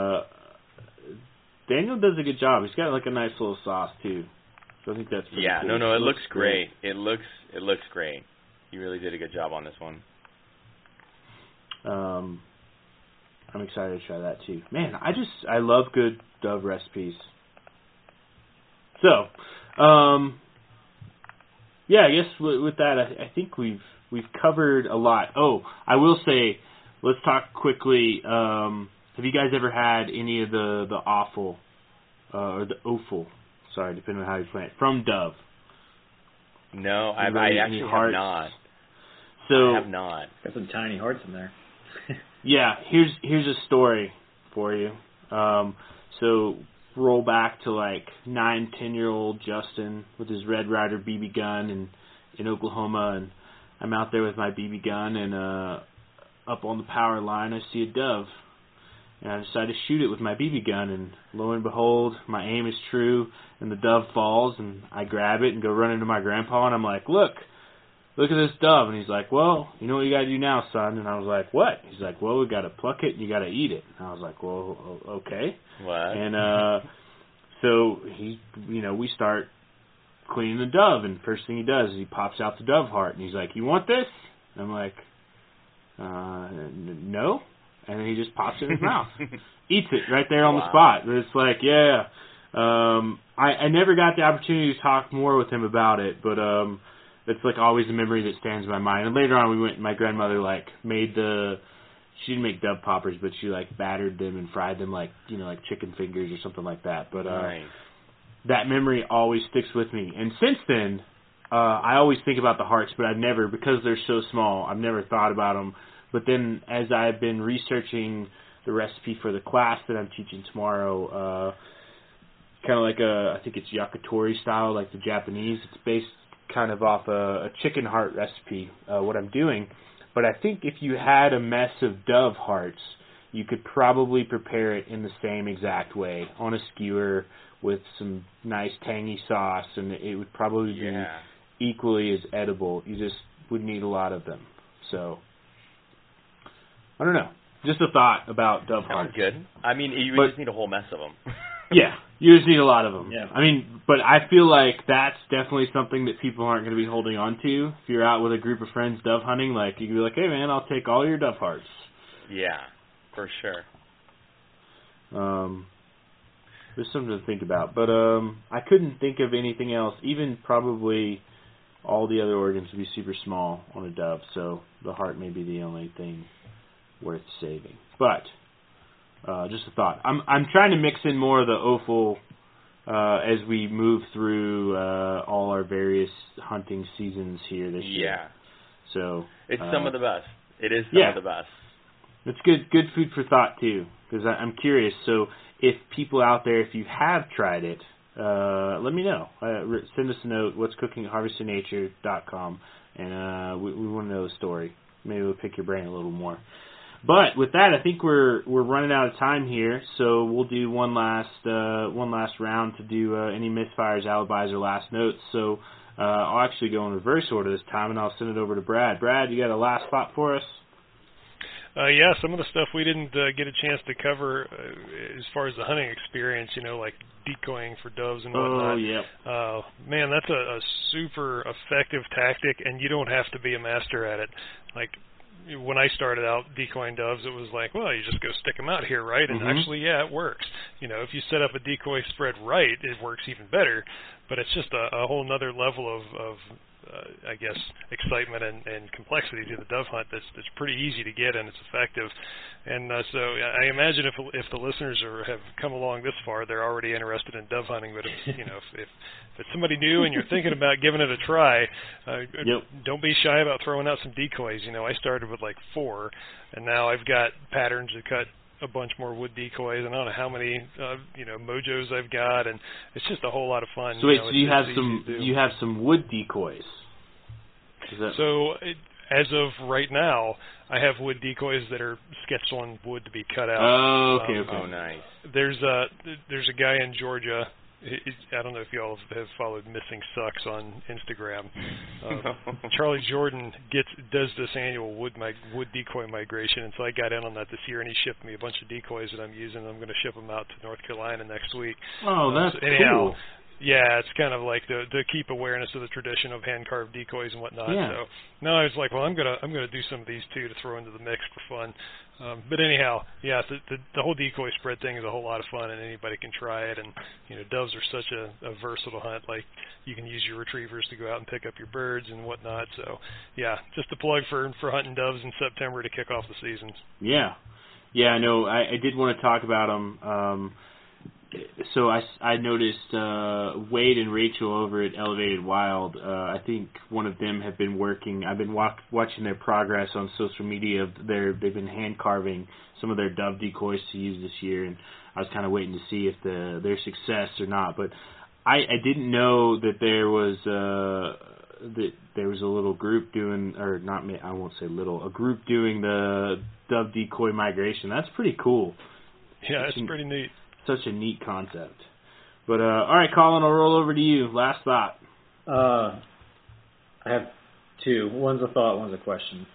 Daniel does a good job. He's got like a nice little sauce too. So I think that's pretty cool. No, it looks great. It looks great. You really did a good job on this one. I'm excited to try that too. Man, I love good Dove recipes. So, yeah, I guess with that, I think we've covered a lot. Oh, I will say, let's talk quickly. Have you guys ever had any of the offal or the offal? Sorry, depending on how you play it, from Dove. No, I actually have not. So I have not. Got some tiny hearts in there. Yeah, here's a story for you. So roll back to like 9-10-year-old Justin with his Red Ryder BB gun in Oklahoma, and I'm out there with my BB gun, and up on the power line I see a dove, and I decide to shoot it with my BB gun, and lo and behold, my aim is true, and the dove falls, and I grab it and go run into my grandpa, and I'm like, look at this dove. And he's like, well, you know what you got to do now, son? And I was like, what? He's like, well, we got to pluck it and you got to eat it. And I was like, well, okay. What? And so we start cleaning the dove, and first thing he does is he pops out the dove heart, and he's like, you want this? And I'm like, no. And then he just pops it in his mouth. Eats it right there on the spot. But it's like, yeah. I never got the opportunity to talk more with him about it, but it's like always a memory that stands in my mind. And later on, we went. My grandmother made she didn't make dove poppers, but she battered them and fried them like chicken fingers or something like that. But nice. That memory always sticks with me. And since then, I always think about the hearts, but I've never, because they're so small, I've never thought about them. But then, as I've been researching the recipe for the class that I'm teaching tomorrow, kind of like I think it's yakitori style, like the Japanese. It's based kind of off a chicken heart recipe, what I'm doing. But I think if you had a mess of dove hearts, you could probably prepare it in the same exact way on a skewer with some nice tangy sauce, and it would probably be equally as edible. You just would need a lot of them. So, I don't know. Just a thought about dove hearts. Sounds good. I mean, you just need a whole mess of them. Yeah, you just need a lot of them. Yeah. I mean, but I feel like that's definitely something that people aren't going to be holding on to. If you're out with a group of friends dove hunting, you can be like, hey, man, I'll take all your dove hearts. Yeah, for sure. There's something to think about. But I couldn't think of anything else. Even probably all the other organs would be super small on a dove, so the heart may be the only thing worth saving. But just a thought. I'm trying to mix in more of the offal as we move through all our various hunting seasons here this year. Yeah. So it's some of the best. It is some of the best. It's good food for thought too, because I'm curious. So if people out there, if you have tried it, let me know. Send us a note. What's cooking at harvestofnature.com, and we want to know the story. Maybe we'll pick your brain a little more. But with that, I think we're running out of time here, so we'll do one last round to do any misfires, alibis, or last notes. So I'll actually go in reverse order this time, and I'll send it over to Brad. Brad, you got a last thought for us? Yeah, some of the stuff we didn't get a chance to cover as far as the hunting experience, like decoying for doves and whatnot. Oh, yeah. Man, that's a super effective tactic, and you don't have to be a master at it. When I started out decoying doves, it was like, well, you just go stick them out here, right? And actually, it works. If you set up a decoy spread right, it works even better. But it's just a whole nother level of I guess, excitement and complexity to the dove hunt that's pretty easy to get, and it's effective. And so I imagine if the listeners have come along this far, they're already interested in dove hunting. But if it's somebody new and you're thinking about giving it a try, don't be shy about throwing out some decoys. I started with 4, and now I've got patterns to cut a bunch more wood decoys, and I don't know how many mojos I've got, and it's just a whole lot of fun. So wait, so you have some wood decoys. As of right now, I have wood decoys that are sketched on wood to be cut out. Oh, okay. Oh, nice. There's a guy in Georgia I don't know if y'all have followed Missing Sucks on Instagram. Charlie Jordan does this annual wood decoy migration, and so I got in on that this year, and he shipped me a bunch of decoys that I'm using. I'm going to ship them out to North Carolina next week. Oh, that's cool. Cool. Yeah, it's kind of like to keep awareness of the tradition of hand-carved decoys and whatnot. Yeah. So now I was like, well, I'm gonna do some of these too to throw into the mix for fun. But anyhow, yeah, the whole decoy spread thing is a whole lot of fun, and anybody can try it. And doves are such a versatile hunt. Like you can use your retrievers to go out and pick up your birds and whatnot. So yeah, just a plug for hunting doves in September to kick off the season. Yeah, I know. I did want to talk about them. So I noticed Wade and Rachel over at Elevated Wild. I think one of them have been working. I've been watching their progress on social media. They've been hand carving some of their dove decoys to use this year, and I was kind of waiting to see if their success or not. But I didn't know that there was a little group doing, or not. I won't say little. A group doing the dove decoy migration. That's pretty cool. Yeah, it's pretty neat. Such a neat concept. But, all right, Colin, I'll roll over to you. Last thought. I have two. One's a thought, one's a question.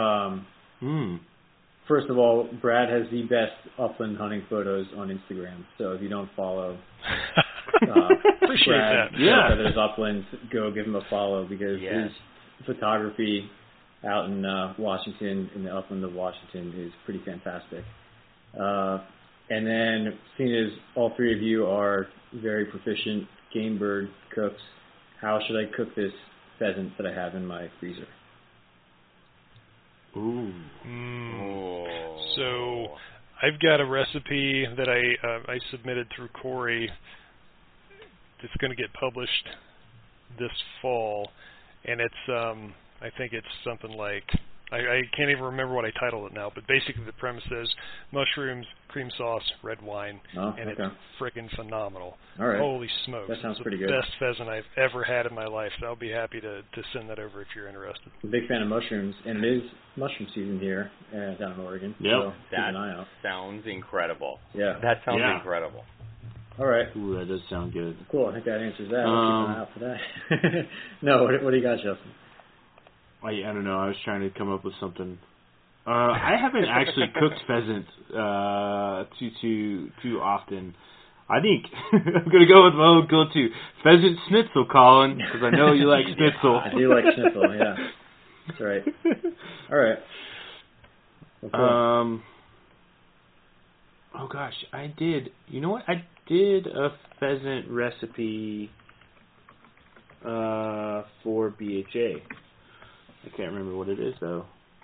First of all, Brad has the best upland hunting photos on Instagram. So if you don't follow appreciate Brad, that. Yeah. There's uplands, go give him a follow because his photography out in Washington, in the upland of Washington, is pretty fantastic. And then, seeing as all three of you are very proficient game bird cooks, how should I cook this pheasant that I have in my freezer? Ooh. So, I've got a recipe that I submitted through Corey. It's going to get published this fall, and it's I think it's something like. I can't even remember what I titled it now, but basically the premise is mushrooms, cream sauce, red wine, and it's freaking phenomenal. All right. Holy smokes. That sounds pretty good. It's the best pheasant I've ever had in my life, so I'll be happy to send that over if you're interested. I'm a big fan of mushrooms, and it is mushroom season here down in Oregon. Yep. So keep an eye out. Sounds incredible. Yeah. That sounds incredible. All right. Ooh, that does sound good. Cool. I think that answers that. I'll keep an eye out for that. No, what do you got, Justin? I don't know. I was trying to come up with something. I haven't actually cooked pheasant too often. I think I'm going to go with my own go-to. Pheasant schnitzel, Colin, because I know you like schnitzel. I do like schnitzel, yeah. That's right. All right. Well, cool. Oh, gosh. I did. You know what? I did a pheasant recipe for BHA. I can't remember what it is, though.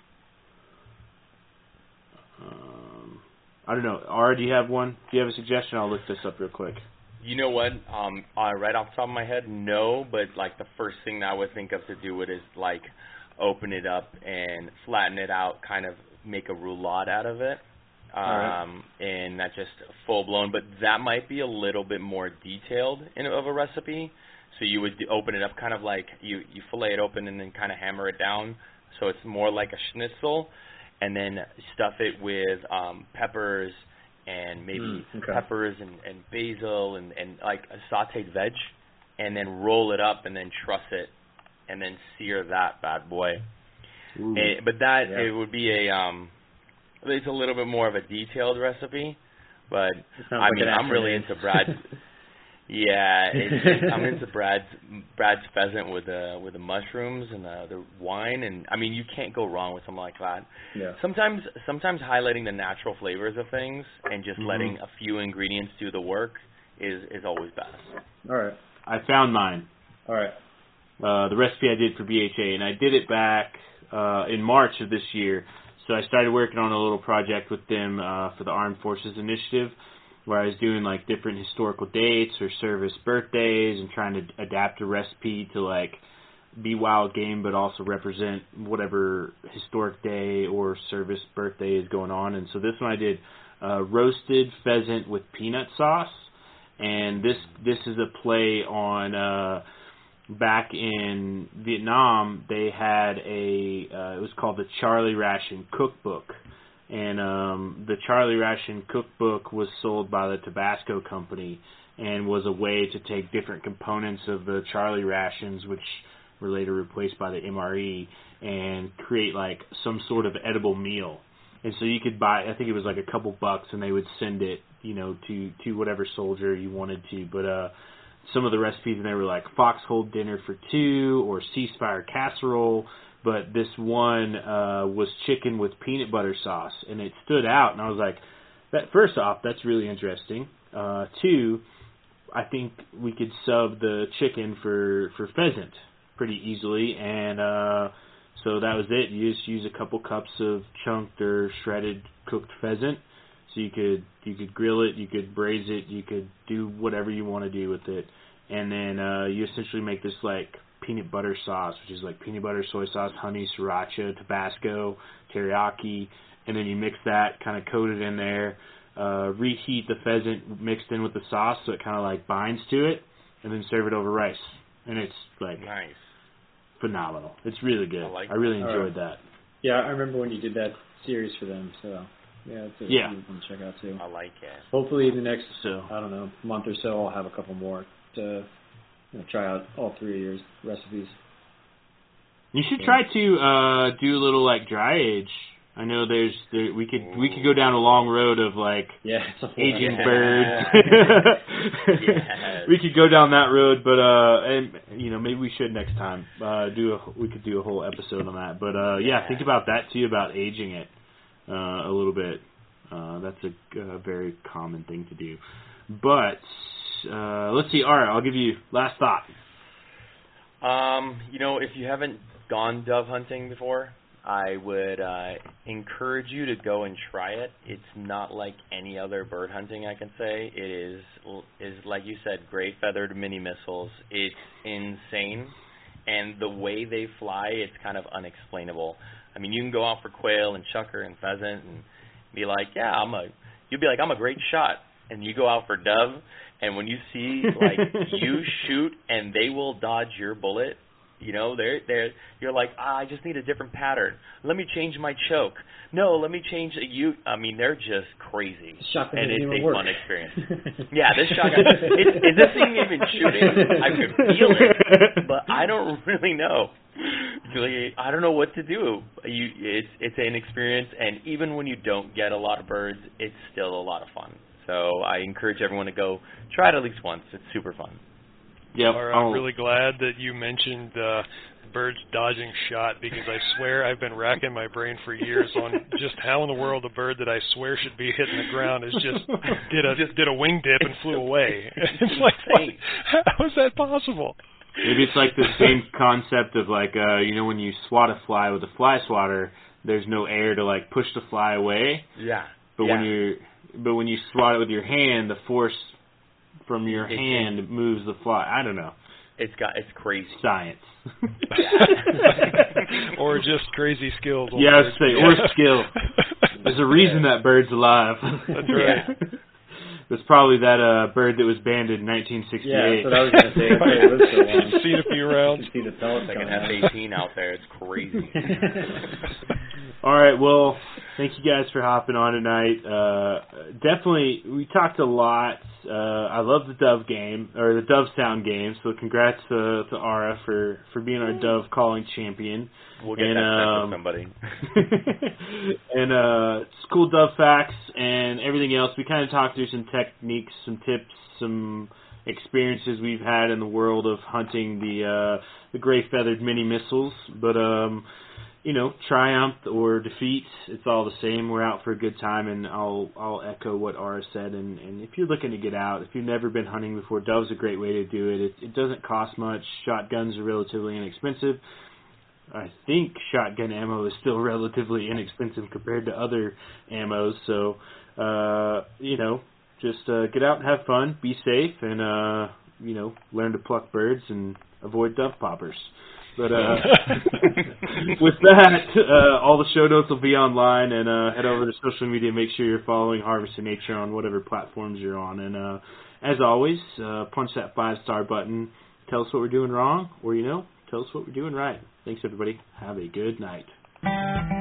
I don't know. Ara, do you have one? Do you have a suggestion? I'll look this up real quick. You know what? Right off the top of my head, no. But like the first thing that I would think of to do it is like open it up and flatten it out, kind of make a roulade out of it, and not just full blown. But that might be a little bit more detailed of a recipe. So you would open it up kind of like you fillet it open and then kind of hammer it down so it's more like a schnitzel, and then stuff it with peppers and maybe peppers and basil and like a sauteed veg, and then roll it up and then truss it and then sear that bad boy. But it would be it's a little bit more of a detailed recipe, but I mean I'm really into Brad's. Yeah, I'm into Brad's pheasant with the mushrooms and the wine, and I mean you can't go wrong with something like that. Yeah. Sometimes highlighting the natural flavors of things and just letting a few ingredients do the work is always best. All right. I found mine. All right. The recipe I did for BHA, and I did it back in March of this year. So I started working on a little project with them for the Armed Forces Initiative, where I was doing like different historical dates or service birthdays and trying to adapt a recipe to like be wild game but also represent whatever historic day or service birthday is going on. And so this one I did roasted pheasant with peanut sauce, and this is a play on back in Vietnam they had it was called the Charlie Ration Cookbook. And the Charlie Ration Cookbook was sold by the Tabasco Company, and was a way to take different components of the Charlie rations, which were later replaced by the MRE, and create like some sort of edible meal. And so you could buy, I think it was like a couple bucks, and they would send it, to whatever soldier you wanted to. But some of the recipes in there were like foxhole dinner for 2 or ceasefire casserole. But this one was chicken with peanut butter sauce, and it stood out. And I was like, first off, that's really interesting. 2, I think we could sub the chicken for pheasant pretty easily, and so that was it. You just use a couple cups of chunked or shredded cooked pheasant. So you could grill it, you could braise it, you could do whatever you want to do with it, and then you essentially make this like peanut butter sauce, which is like peanut butter, soy sauce, honey, sriracha, Tabasco, teriyaki, and then you mix that, kind of coat it in there, reheat the pheasant mixed in with the sauce so it kind of like binds to it, and then serve it over rice. And it's like nice, phenomenal. It's really good. I really enjoyed that. Yeah, I remember when you did that series for them. So yeah, it's a good one to check out too. I like it. Hopefully, in the next month or so, I'll have a couple more to try out all 3 of your recipes. You should try to do a little like dry age. I know we could go down a long road of like aging birds. We could go down that road, but and maybe we should next time we could do a whole episode on that. But think about that too, about aging it a little bit. That's a very common thing to do. But let's see. All right, I'll give you last thought. If you haven't gone dove hunting before, I would encourage you to go and try it. It's not like any other bird hunting, I can say. It is like you said, gray feathered mini missiles. It's insane, and the way they fly, it's kind of unexplainable. I mean, you can go out for quail and chukar and pheasant and be like, you'll be like, I'm a great shot, and you go out for dove, and when you see like you shoot and they will dodge your bullet. You're like, I just need a different pattern. Let me change my choke. No, let me change you. I mean, they're just crazy. Shotgun and it's a work. Fun experience. Yeah, this shotgun. Is this thing even shooting? I can feel it, but I don't really know. I don't know what to do. It's an experience, and even when you don't get a lot of birds, it's still a lot of fun. So I encourage everyone to go try it at least once. It's super fun. Yep. I'm really glad that you mentioned birds dodging shot, because I swear I've been racking my brain for years on just how in the world a bird that I swear should be hitting the ground is just did a wing dip and flew away. It's like, how is that possible? Maybe it's like the same concept of like when you swat a fly with a fly swatter, there's no air to like push the fly away. Yeah. But when you swat it with your hand, the force from your hand moves the fly. I don't know. It's crazy. Science. Or just crazy skills. Yeah, I was say, or skill. There's a reason that bird's alive. That's right. It's probably that bird that was banned in 1968. Yeah, that's what I was going to say. It was so long. Seen a few rounds. See the pellets like an F-18 out there. It's crazy. All right, well, thank you guys for hopping on tonight. Definitely, we talked a lot. I love the Dove game, or the Dove Sound game, so congrats to Ara for being our Dove calling champion. We'll get that sent to somebody. And school Dove facts and everything else. We kind of talked through some techniques, some tips, some experiences we've had in the world of hunting the gray-feathered mini missiles. But, triumph or defeat, it's all the same. We're out for a good time, and I'll echo what Ara said. And if you're looking to get out, if you've never been hunting before, Dove's a great way to do it. It doesn't cost much. Shotguns are relatively inexpensive. I think shotgun ammo is still relatively inexpensive compared to other ammos. So, just get out and have fun, be safe, and, learn to pluck birds and avoid dove poppers. But with that, all the show notes will be online, and head over to social media. Make sure you're following Harvesting Nature on whatever platforms you're on. And as always, punch that 5-star button. Tell us what we're doing wrong, or, tell us what we're doing right. Thanks, everybody. Have a good night.